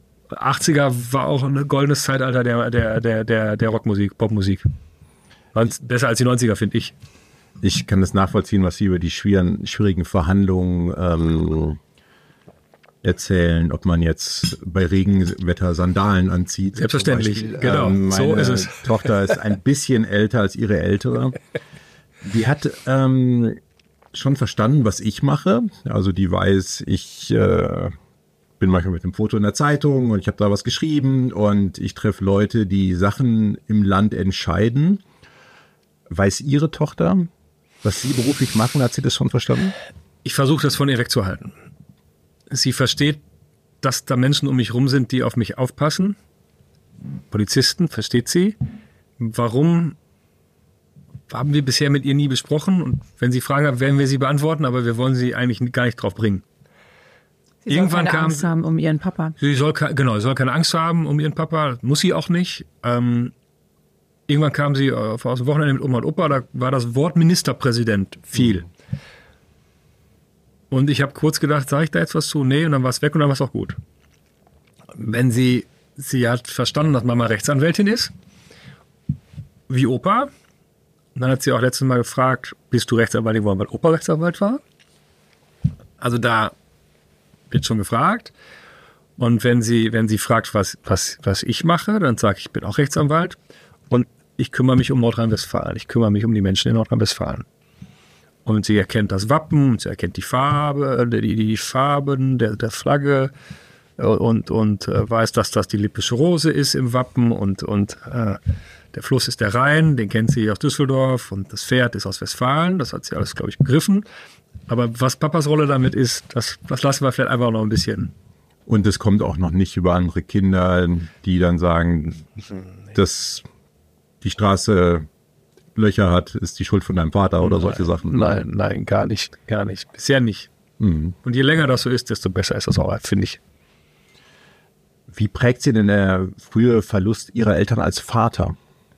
80er war auch ein goldenes Zeitalter der Rockmusik, Popmusik. Besser als die 90er, finde ich. Ich kann das nachvollziehen, was Sie über die schwierigen Verhandlungen erzählen, ob man jetzt bei Regenwetter Sandalen anzieht. Selbstverständlich, genau. So ist es. Meine Tochter ist ein bisschen älter als ihre Ältere. Die hat schon verstanden, was ich mache. Also die weiß, ich bin manchmal mit einem Foto in der Zeitung und ich habe da was geschrieben und ich treffe Leute, die Sachen im Land entscheiden. Weiß Ihre Tochter, was Sie beruflich machen? Hat sie das schon verstanden? Ich versuche das von ihr wegzuhalten. Sie versteht, dass da Menschen um mich rum sind, die auf mich aufpassen. Polizisten, versteht sie. Warum haben wir bisher mit ihr nie besprochen? Und wenn Sie Fragen haben, werden wir sie beantworten, aber wir wollen sie eigentlich gar nicht drauf bringen. Sie soll keine Angst haben um ihren Papa. Sie soll keine Angst haben um ihren Papa. Muss sie auch nicht. Irgendwann kam sie aus dem Wochenende mit Oma und Opa, da war das Wort Ministerpräsident viel. Und ich habe kurz gedacht, sage ich da jetzt was zu? Nee, und dann war es weg und dann war es auch gut. Wenn sie hat verstanden, dass Mama Rechtsanwältin ist, wie Opa. Und dann hat sie auch letztes Mal gefragt, bist du Rechtsanwältin geworden, weil Opa Rechtsanwalt war? Also da wird schon gefragt. Und wenn sie fragt, was ich mache, dann sage ich bin auch Rechtsanwalt. Und ich kümmere mich um Nordrhein-Westfalen. Ich kümmere mich um die Menschen in Nordrhein-Westfalen. Und sie erkennt das Wappen, sie erkennt die Farbe, die Farben der Flagge und weiß, dass das die Lippische Rose ist im Wappen und der Fluss ist der Rhein, den kennt sie aus Düsseldorf und das Pferd ist aus Westfalen. Das hat sie alles, glaube ich, begriffen. Aber was Papas Rolle damit ist, das lassen wir vielleicht einfach noch ein bisschen. Und es kommt auch noch nicht über andere Kinder, die dann sagen, dass die Straße Löcher hat, ist die Schuld von deinem Vater oder solche Sachen. Nein, gar nicht. Bisher nicht. Mhm. Und je länger das so ist, desto besser ist das auch, finde ich. Wie prägt Sie denn der frühe Verlust Ihrer Eltern als Vater?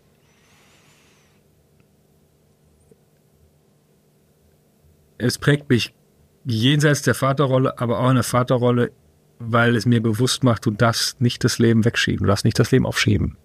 Es prägt mich jenseits der Vaterrolle, aber auch in der Vaterrolle, weil es mir bewusst macht, du darfst nicht das Leben wegschieben, du darfst nicht das Leben aufschieben.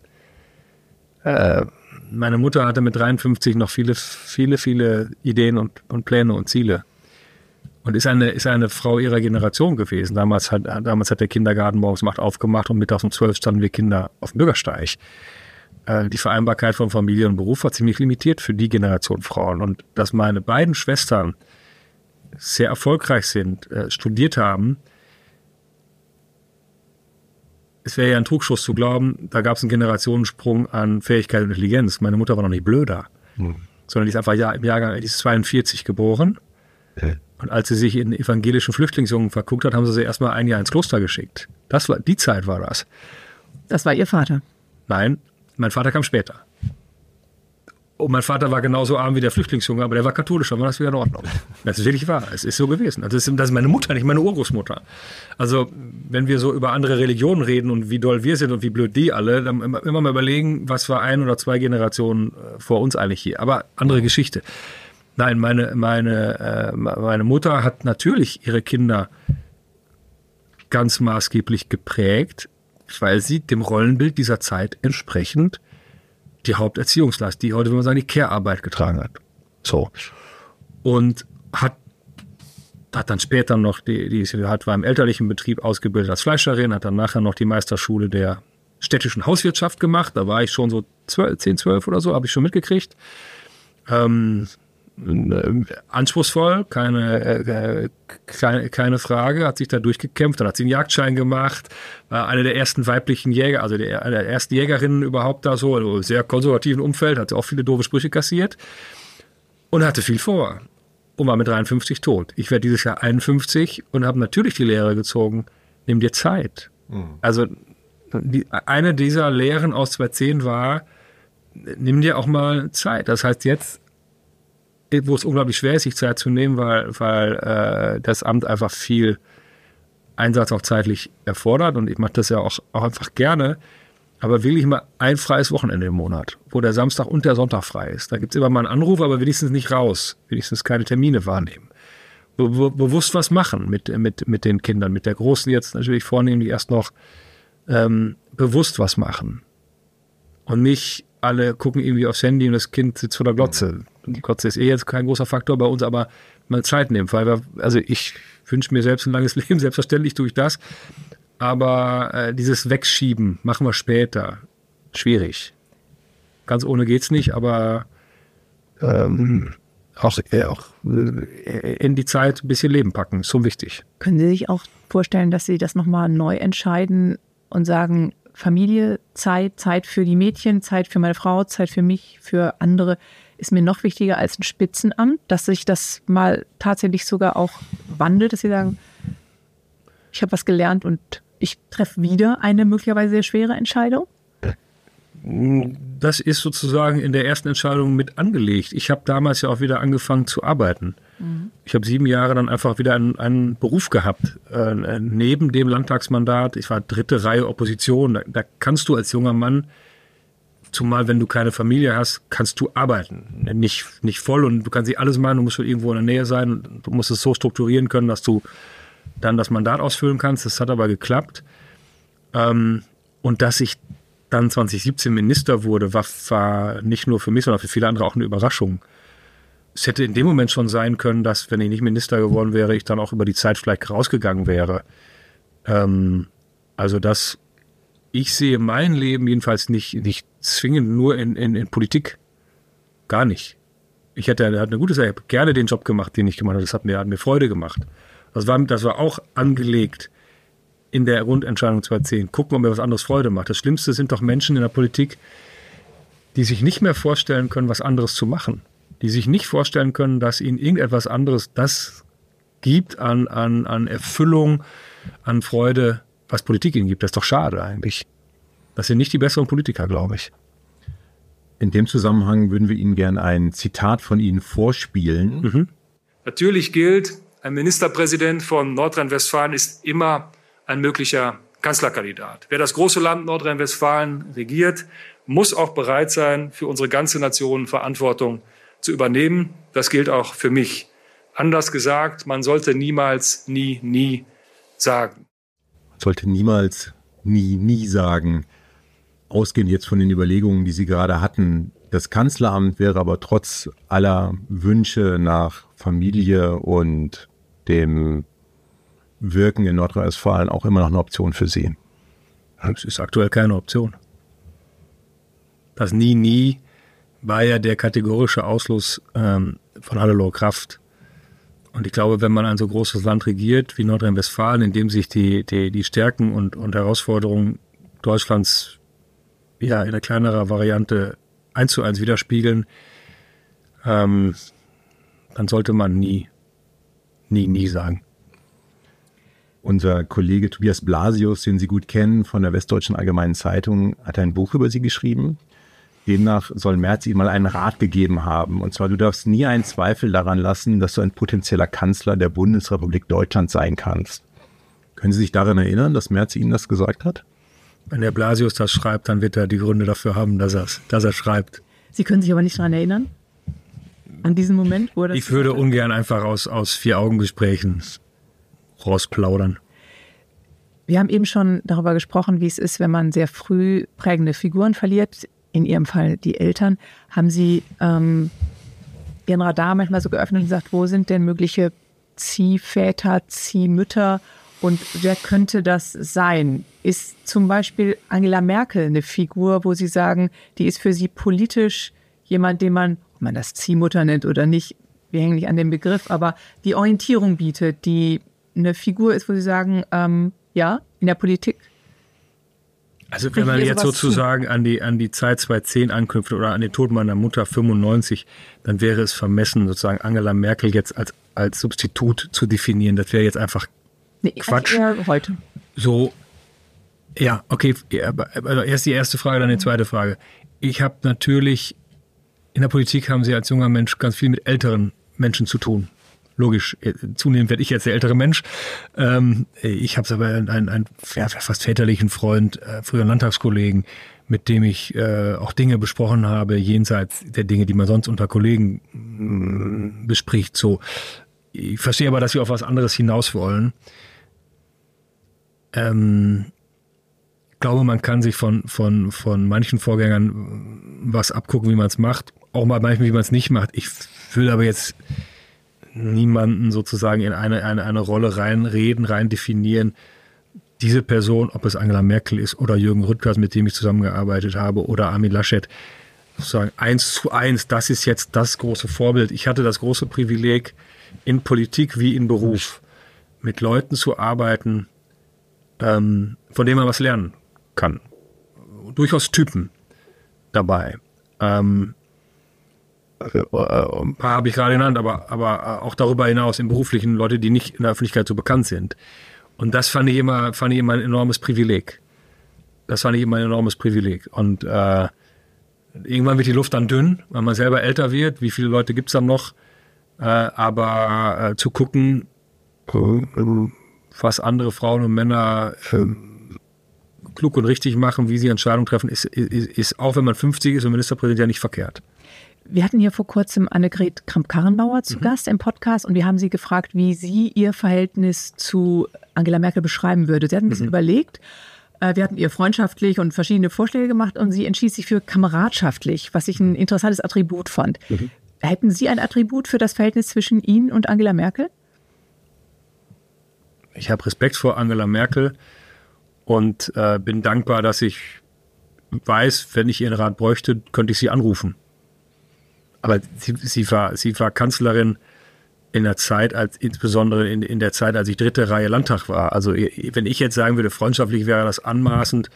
Meine Mutter hatte mit 53 noch viele Ideen und Pläne und Ziele. Und ist eine Frau ihrer Generation gewesen. Damals hat der Kindergarten morgens um 8 aufgemacht und mittags um 12 standen wir Kinder auf dem Bürgersteig. Die Vereinbarkeit von Familie und Beruf war ziemlich limitiert für die Generation Frauen. Und dass meine beiden Schwestern sehr erfolgreich sind, studiert haben, es wäre ja ein Trugschluss zu glauben, da gab es einen Generationensprung an Fähigkeit und Intelligenz. Meine Mutter war noch nicht blöder, sondern die ist einfach im Jahrgang, die ist 42 geboren. Und als sie sich in evangelischen Flüchtlingsjungen verguckt hat, haben sie erstmal ein Jahr ins Kloster geschickt. Die Zeit war das. Das war Ihr Vater? Nein, mein Vater kam später. Und mein Vater war genauso arm wie der Flüchtlingsjunge, aber der war katholisch, dann war das wieder in Ordnung. Das ist wirklich wahr, es ist so gewesen. Also das ist meine Mutter, nicht meine Urgroßmutter. Also wenn wir so über andere Religionen reden und wie doll wir sind und wie blöd die alle, dann immer mal überlegen, was war 1 oder 2 Generationen vor uns eigentlich hier. Aber andere Geschichte. Nein, meine Mutter hat natürlich ihre Kinder ganz maßgeblich geprägt, weil sie dem Rollenbild dieser Zeit entsprechend die Haupterziehungslast, die heute, wenn man sagen, die Care-Arbeit getragen hat. So. Und hat dann später noch, war im elterlichen Betrieb ausgebildet als Fleischerin, hat dann nachher noch die Meisterschule der städtischen Hauswirtschaft gemacht. Da war ich schon so 10, 12 oder so, habe ich schon mitgekriegt. Anspruchsvoll, keine Frage, hat sich da durchgekämpft, dann hat sie einen Jagdschein gemacht, war eine der ersten weiblichen Jäger, also eine der ersten Jägerinnen überhaupt da so, also sehr konservativen Umfeld, hat auch viele doofe Sprüche kassiert und hatte viel vor und war mit 53 tot. Ich werde dieses Jahr 51 und habe natürlich die Lehre gezogen, nimm dir Zeit. Also eine dieser Lehren aus 2010 war, nimm dir auch mal Zeit. Das heißt jetzt, wo es unglaublich schwer ist, sich Zeit zu nehmen, weil das Amt einfach viel Einsatz auch zeitlich erfordert und ich mache das ja auch einfach gerne, aber wirklich mal ein freies Wochenende im Monat, wo der Samstag und der Sonntag frei ist. Da gibt es immer mal einen Anruf, aber wenigstens nicht raus, wenigstens keine Termine wahrnehmen. Bewusst was machen mit den Kindern, mit der Großen jetzt natürlich vornehmlich erst noch bewusst was machen und nicht alle gucken irgendwie aufs Handy und das Kind sitzt vor der Glotze. Die Glotze ist jetzt kein großer Faktor bei uns, aber mal Zeit nehmen. Also ich wünsche mir selbst ein langes Leben, selbstverständlich tue ich das. Aber dieses Wegschieben, machen wir später, schwierig. Ganz ohne geht's nicht, aber auch in die Zeit ein bisschen Leben packen, ist so wichtig. Können Sie sich auch vorstellen, dass Sie das nochmal neu entscheiden und sagen, Familie, Zeit für die Mädchen, Zeit für meine Frau, Zeit für mich, für andere, ist mir noch wichtiger als ein Spitzenamt, dass sich das mal tatsächlich sogar auch wandelt, dass Sie sagen, ich habe was gelernt und ich treffe wieder eine möglicherweise sehr schwere Entscheidung? Das ist sozusagen in der ersten Entscheidung mit angelegt. Ich habe damals ja auch wieder angefangen zu arbeiten. Ich habe 7 Jahre dann einfach wieder einen Beruf gehabt, neben dem Landtagsmandat. Ich war 3. Reihe Opposition. Da kannst du als junger Mann, zumal wenn du keine Familie hast, kannst du arbeiten. Nicht voll und du kannst nicht alles machen, du musst irgendwo in der Nähe sein. Du musst es so strukturieren können, dass du dann das Mandat ausfüllen kannst. Das hat aber geklappt. Und dass ich dann 2017 Minister wurde, war nicht nur für mich, sondern für viele andere auch eine Überraschung. Es hätte in dem Moment schon sein können, dass, wenn ich nicht Minister geworden wäre, ich dann auch über die Zeit vielleicht rausgegangen wäre. Also ich sehe mein Leben jedenfalls nicht zwingend nur in Politik. Gar nicht. Ich habe gerne den Job gemacht, den ich gemacht habe. Das hat mir Freude gemacht. Das war auch angelegt in der Grundentscheidung 2010. Gucken, ob mir was anderes Freude macht. Das Schlimmste sind doch Menschen in der Politik, die sich nicht mehr vorstellen können, was anderes zu machen. Die sich nicht vorstellen können, dass ihnen irgendetwas anderes das gibt an Erfüllung, an Freude, was Politik ihnen gibt. Das ist doch schade eigentlich. Das sind nicht die besseren Politiker, glaube ich. In dem Zusammenhang würden wir Ihnen gerne ein Zitat von Ihnen vorspielen. Natürlich gilt, ein Ministerpräsident von Nordrhein-Westfalen ist immer ein möglicher Kanzlerkandidat. Wer das große Land Nordrhein-Westfalen regiert, muss auch bereit sein, für unsere ganze Nation Verantwortung zu übernehmen. Das gilt auch für mich. Anders gesagt, man sollte niemals, nie sagen. Man sollte niemals, nie sagen. Ausgehend jetzt von den Überlegungen, die Sie gerade hatten, das Kanzleramt wäre aber trotz aller Wünsche nach Familie und dem Wirken in Nordrhein-Westfalen auch immer noch eine Option für Sie. Das ist aktuell keine Option. Das nie war ja der kategorische Ausschluss von Hannelore Kraft. Und ich glaube, wenn man ein so großes Land regiert wie Nordrhein-Westfalen, in dem sich die Stärken und Herausforderungen Deutschlands ja in einer kleineren Variante 1:1 widerspiegeln, dann sollte man nie nie sagen. Unser Kollege Tobias Blasius, den Sie gut kennen, von der Westdeutschen Allgemeinen Zeitung, hat ein Buch über Sie geschrieben. Demnach soll Merz Ihnen mal einen Rat gegeben haben. Und zwar, du darfst nie einen Zweifel daran lassen, dass du ein potenzieller Kanzler der Bundesrepublik Deutschland sein kannst. Können Sie sich daran erinnern, dass Merz Ihnen das gesagt hat? Wenn der Blasius das schreibt, dann wird er die Gründe dafür haben, dass er schreibt. Sie können sich aber nicht daran erinnern? An diesen Moment? Wo das Ich würde ungern einfach aus 4-Augen-Gesprächen rausplaudern. Wir haben eben schon darüber gesprochen, wie es ist, wenn man sehr früh prägende Figuren verliert. In Ihrem Fall die Eltern. Haben Sie Ihren Radar manchmal so geöffnet und gesagt, wo sind denn mögliche Ziehväter, Ziehmütter und wer könnte das sein? Ist zum Beispiel Angela Merkel eine Figur, wo Sie sagen, die ist für Sie politisch jemand, den man, ob man das Ziehmutter nennt oder nicht, wir hängen nicht an dem Begriff, aber die Orientierung bietet, die eine Figur ist, wo Sie sagen, ja, in der Politik? Also wenn man jetzt sozusagen an die Zeit 2010 anknüpft oder an den Tod meiner Mutter 95, dann wäre es vermessen, sozusagen Angela Merkel jetzt als Substitut zu definieren. Das wäre jetzt einfach Quatsch. Heute. So, ja, okay, also erst die erste Frage, dann die zweite Frage. Ich habe natürlich, in der Politik haben Sie als junger Mensch ganz viel mit älteren Menschen zu tun. Logisch, zunehmend werde ich jetzt der ältere Mensch. Ich habe aber einen fast väterlichen Freund, früheren Landtagskollegen, mit dem ich auch Dinge besprochen habe, jenseits der Dinge, die man sonst unter Kollegen bespricht. So, ich verstehe aber, dass wir auf was anderes hinaus wollen. Ich glaube, man kann sich von manchen Vorgängern was abgucken, wie man es macht. Auch mal manchmal, wie man es nicht macht. Ich würde aber jetzt niemanden sozusagen in eine Rolle reinreden, rein definieren. Diese Person, ob es Angela Merkel ist oder Jürgen Rüttgers, mit dem ich zusammengearbeitet habe, oder Armin Laschet, sozusagen 1:1, das ist jetzt das große Vorbild. Ich hatte das große Privileg, in Politik wie in Beruf mit Leuten zu arbeiten, von denen man was lernen kann. Durchaus Typen dabei. Ein paar habe ich gerade genannt, aber auch darüber hinaus im Beruflichen Leute, die nicht in der Öffentlichkeit so bekannt sind. Und das fand ich immer ein enormes Privileg. Und irgendwann wird die Luft dann dünn, weil man selber älter wird. Wie viele Leute gibt es dann noch? Aber zu gucken, was andere Frauen und Männer klug und richtig machen, wie sie Entscheidungen treffen, ist auch wenn man 50 ist und Ministerpräsident, ja nicht verkehrt. Wir hatten hier vor kurzem Annegret Kramp-Karrenbauer zu Gast im Podcast und wir haben sie gefragt, wie sie ihr Verhältnis zu Angela Merkel beschreiben würde. Sie hat ein bisschen überlegt. Wir hatten ihr freundschaftlich und verschiedene Vorschläge gemacht und sie entschied sich für kameradschaftlich, was ich ein interessantes Attribut fand. Hätten Sie ein Attribut für das Verhältnis zwischen Ihnen und Angela Merkel? Ich habe Respekt vor Angela Merkel und bin dankbar, dass ich weiß, wenn ich ihren Rat bräuchte, könnte ich sie anrufen. Aber sie war Kanzlerin in der Zeit, insbesondere in der Zeit, als ich dritte Reihe Landtag war. Also wenn ich jetzt sagen würde, freundschaftlich wäre das anmaßend.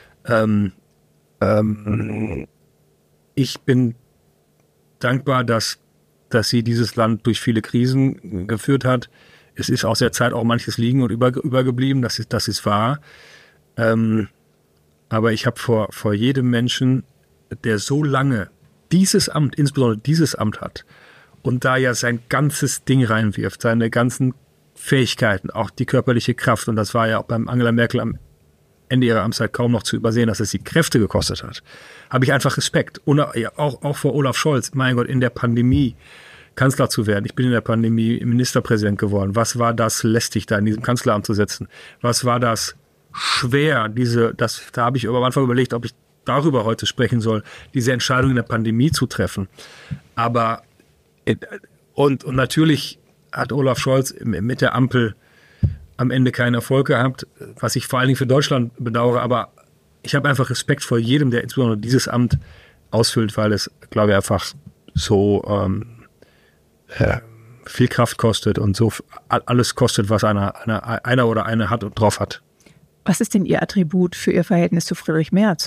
Ich bin dankbar, dass sie dieses Land durch viele Krisen geführt hat. Es ist aus der Zeit auch manches liegen und übergeblieben, das ist wahr. Aber ich habe vor jedem Menschen, der so lange insbesondere dieses Amt hat und da ja sein ganzes Ding reinwirft, seine ganzen Fähigkeiten, auch die körperliche Kraft, und das war ja auch beim Angela Merkel am Ende ihrer Amtszeit kaum noch zu übersehen, dass es sie Kräfte gekostet hat, habe ich einfach Respekt. Und auch vor Olaf Scholz, mein Gott, in der Pandemie Kanzler zu werden. Ich bin in der Pandemie Ministerpräsident geworden. Was war das lästig, da in diesem Kanzleramt zu sitzen? Was war das schwer, da habe ich am Anfang überlegt, ob ich darüber heute sprechen soll, diese Entscheidung in der Pandemie zu treffen. Aber und natürlich hat Olaf Scholz mit der Ampel am Ende keinen Erfolg gehabt, was ich vor allen Dingen für Deutschland bedauere, aber ich habe einfach Respekt vor jedem, der insbesondere dieses Amt ausfüllt, weil es, glaube ich, einfach so viel Kraft kostet und so alles kostet, was einer oder eine hat und drauf hat. Was ist denn Ihr Attribut für Ihr Verhältnis zu Friedrich Merz?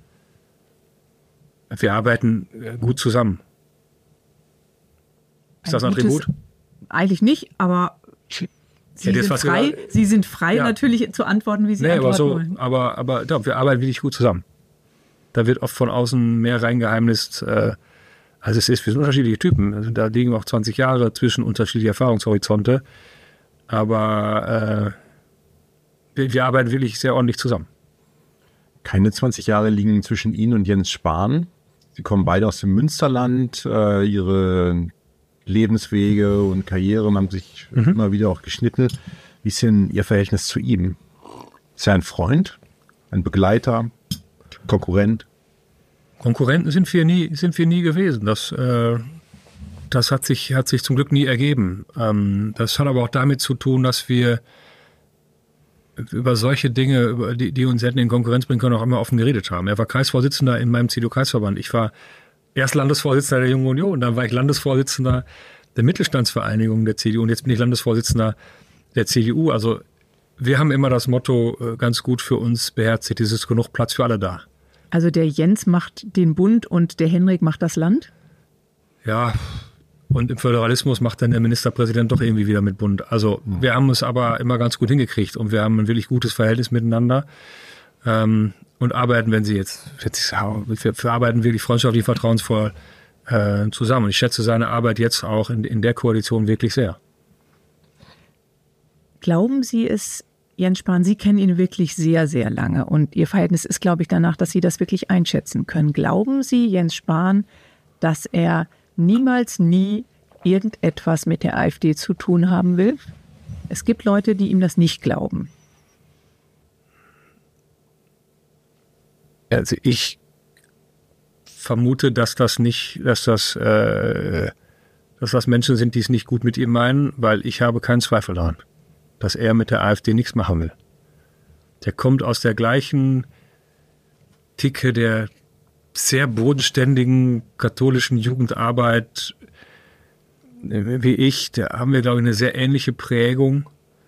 Wir arbeiten gut zusammen. Ist das ein Attribut? Eigentlich nicht, aber Sie sind frei, natürlich zu antworten, wie Sie antworten wollen. Aber wir arbeiten wirklich gut zusammen. Da wird oft von außen mehr reingeheimnist, als es ist. Wir sind unterschiedliche Typen. Also da liegen auch 20 Jahre zwischen unterschiedliche Erfahrungshorizonte. Aber wir arbeiten wirklich sehr ordentlich zusammen. Keine 20 Jahre liegen zwischen Ihnen und Jens Spahn. Sie kommen beide aus dem Münsterland. Ihre Lebenswege und Karrieren haben sich immer wieder auch geschnitten. Wie ist denn Ihr Verhältnis zu ihm? Ist er ein Freund, ein Begleiter, Konkurrent? Konkurrenten sind wir nie gewesen. Das hat sich zum Glück nie ergeben. Das hat aber auch damit zu tun, dass wir über solche Dinge, über die uns hätten in Konkurrenz bringen können, auch immer offen geredet haben. Er war Kreisvorsitzender in meinem CDU-Kreisverband. Ich war erst Landesvorsitzender der Jungen Union, dann war ich Landesvorsitzender der Mittelstandsvereinigung der CDU und jetzt bin ich Landesvorsitzender der CDU. Also wir haben immer das Motto ganz gut für uns beherzigt, es ist genug Platz für alle da. Also der Jens macht den Bund und der Henrik macht das Land? Ja, und im Föderalismus macht dann der Ministerpräsident doch irgendwie wieder mit Bund. Also wir haben es aber immer ganz gut hingekriegt und wir haben ein wirklich gutes Verhältnis miteinander und arbeiten, wir arbeiten wirklich freundschaftlich, vertrauensvoll zusammen. Und ich schätze seine Arbeit jetzt auch in der Koalition wirklich sehr. Glauben Sie es, Jens Spahn, Sie kennen ihn wirklich sehr, sehr lange und Ihr Verhältnis ist, glaube ich, danach, dass Sie das wirklich einschätzen können. Glauben Sie, Jens Spahn, dass er niemals, nie irgendetwas mit der AfD zu tun haben will? Es gibt Leute, die ihm das nicht glauben. Also ich vermute, dass das Menschen sind, die es nicht gut mit ihm meinen, weil ich habe keinen Zweifel daran, dass er mit der AfD nichts machen will. Der kommt aus der gleichen Ticke der sehr bodenständigen katholischen Jugendarbeit wie ich. Da haben wir, glaube ich, eine sehr ähnliche Prägung.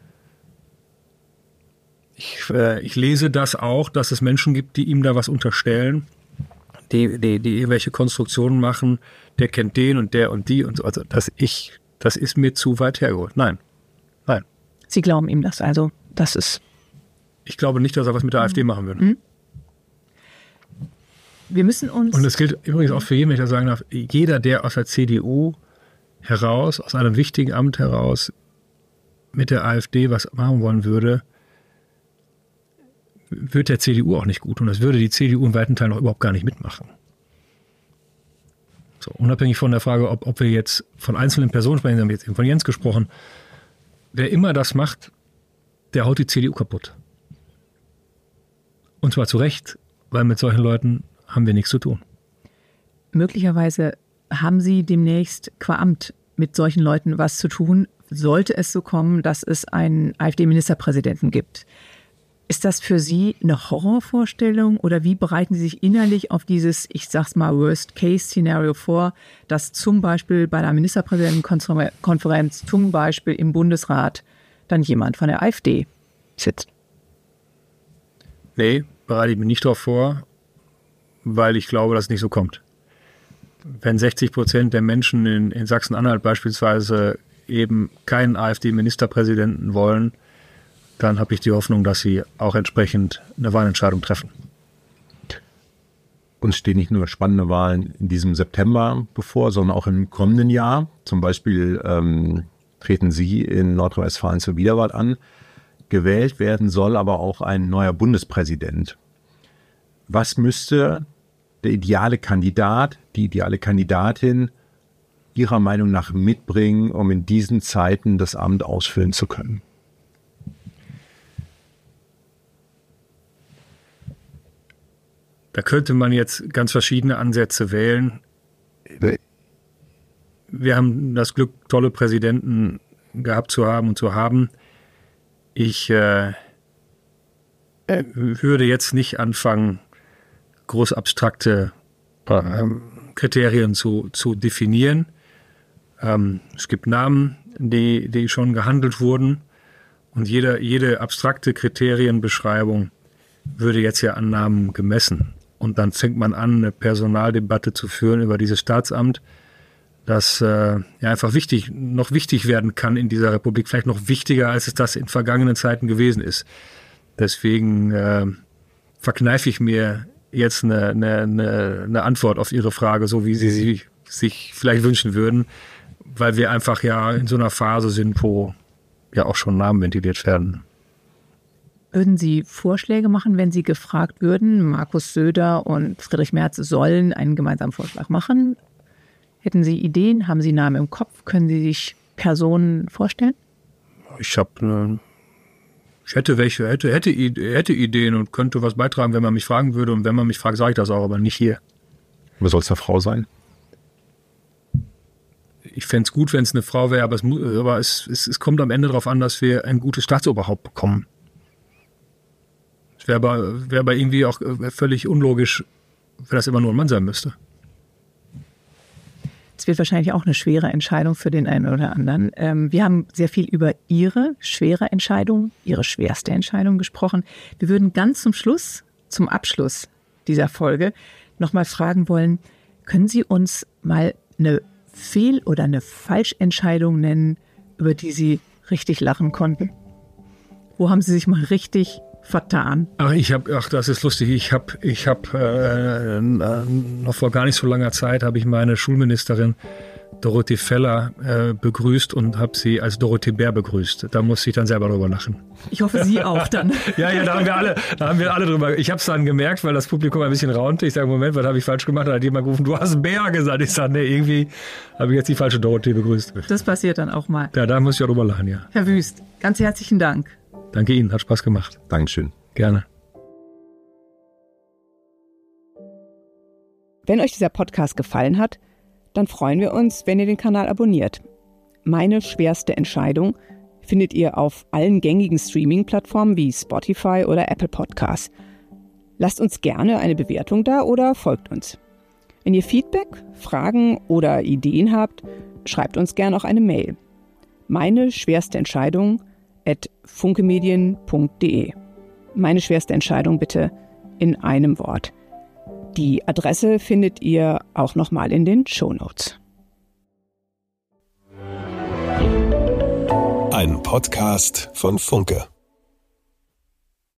Ich lese das auch, dass es Menschen gibt, die ihm da was unterstellen, die irgendwelche Konstruktionen machen, der kennt den und der und die und so. Also das ist mir zu weit hergeholt. Nein. Sie glauben ihm das also? Das ist. Ich glaube nicht, dass er was mit der AfD machen würde. Wir müssen uns. Und das gilt übrigens auch für jeden, wenn ich das sagen darf, jeder, der aus der CDU heraus, aus einem wichtigen Amt heraus mit der AfD was machen wollen würde, wird der CDU auch nicht gut. Und das würde die CDU in weiten Teilen auch überhaupt gar nicht mitmachen. So, unabhängig von der Frage, ob wir jetzt von einzelnen Personen sprechen, wir haben jetzt eben von Jens gesprochen, wer immer das macht, der haut die CDU kaputt. Und zwar zu Recht, weil mit solchen Leuten haben wir nichts zu tun. Möglicherweise haben Sie demnächst qua Amt mit solchen Leuten was zu tun, sollte es so kommen, dass es einen AfD-Ministerpräsidenten gibt. Ist das für Sie eine Horrorvorstellung oder wie bereiten Sie sich innerlich auf dieses, ich sag's mal, Worst-Case-Szenario vor, dass zum Beispiel bei einer Ministerpräsidentenkonferenz, zum Beispiel im Bundesrat, dann jemand von der AfD sitzt? Nee, bereite ich mich nicht darauf vor, weil ich glaube, dass es nicht so kommt. Wenn 60% der Menschen in Sachsen-Anhalt beispielsweise eben keinen AfD-Ministerpräsidenten wollen, dann habe ich die Hoffnung, dass sie auch entsprechend eine Wahlentscheidung treffen. Uns stehen nicht nur spannende Wahlen in diesem September bevor, sondern auch im kommenden Jahr. Zum Beispiel treten Sie in Nordrhein-Westfalen zur Wiederwahl an. Gewählt werden soll aber auch ein neuer Bundespräsident. Was müsste der ideale Kandidat, die ideale Kandidatin Ihrer Meinung nach mitbringen, um in diesen Zeiten das Amt ausfüllen zu können? Da könnte man jetzt ganz verschiedene Ansätze wählen. Wir haben das Glück, tolle Präsidenten gehabt zu haben und zu haben. Ich würde jetzt nicht anfangen, groß abstrakte Kriterien zu definieren. Es gibt Namen, die schon gehandelt wurden. Und jede abstrakte Kriterienbeschreibung würde jetzt ja an Namen gemessen. Und dann fängt man an, eine Personaldebatte zu führen über dieses Staatsamt. das einfach noch wichtig werden kann in dieser Republik, vielleicht noch wichtiger, als es das in vergangenen Zeiten gewesen ist. Deswegen verkneife ich mir jetzt eine Antwort auf Ihre Frage, so wie Sie sie sich vielleicht wünschen würden, weil wir einfach ja in so einer Phase sind, wo ja auch schon Namen ventiliert werden. Würden Sie Vorschläge machen, wenn Sie gefragt würden, Markus Söder und Friedrich Merz sollen einen gemeinsamen Vorschlag machen? Hätten Sie Ideen? Haben Sie Namen im Kopf? Können Sie sich Personen vorstellen? Ich hätte Ideen und könnte was beitragen, wenn man mich fragen würde. Und wenn man mich fragt, sage ich das auch, aber nicht hier. Aber soll es eine Frau sein? Ich fände es gut, wenn es eine Frau wäre, aber es kommt am Ende darauf an, dass wir ein gutes Staatsoberhaupt bekommen. Es wäre aber irgendwie auch völlig unlogisch, wenn das immer nur ein Mann sein müsste. Es wird wahrscheinlich auch eine schwere Entscheidung für den einen oder anderen. Wir haben sehr viel über Ihre schwere Entscheidung, Ihre schwerste Entscheidung gesprochen. Wir würden ganz zum Abschluss dieser Folge, nochmal fragen wollen, können Sie uns mal eine Fehl- oder eine Falschentscheidung nennen, über die Sie richtig lachen konnten? Wo haben Sie sich mal richtig vertan? Das ist lustig. Ich habe noch vor gar nicht so langer Zeit habe ich meine Schulministerin Dorothee Feller begrüßt und habe sie als Dorothee Bär begrüßt. Da musste ich dann selber drüber lachen. Ich hoffe, Sie auch dann. Ja, da haben wir alle drüber. Ich habe es dann gemerkt, weil das Publikum ein bisschen raunte. Ich sage, Moment, was habe ich falsch gemacht? Da hat jemand gerufen, du hast Bär gesagt. Ich sage, nee, irgendwie habe ich jetzt die falsche Dorothee begrüßt. Das passiert dann auch mal. Ja, da muss ich auch drüber lachen, ja. Herr Wüst, ganz herzlichen Dank. Danke Ihnen, hat Spaß gemacht. Dankeschön. Gerne. Wenn euch dieser Podcast gefallen hat, dann freuen wir uns, wenn ihr den Kanal abonniert. Meine schwerste Entscheidung findet ihr auf allen gängigen Streaming-Plattformen wie Spotify oder Apple Podcasts. Lasst uns gerne eine Bewertung da oder folgt uns. Wenn ihr Feedback, Fragen oder Ideen habt, schreibt uns gerne auch eine Mail. Meine schwerste Entscheidung @funkemedien.de. Meine schwerste Entscheidung bitte in einem Wort. Die Adresse findet ihr auch nochmal in den Shownotes. Ein Podcast von Funke.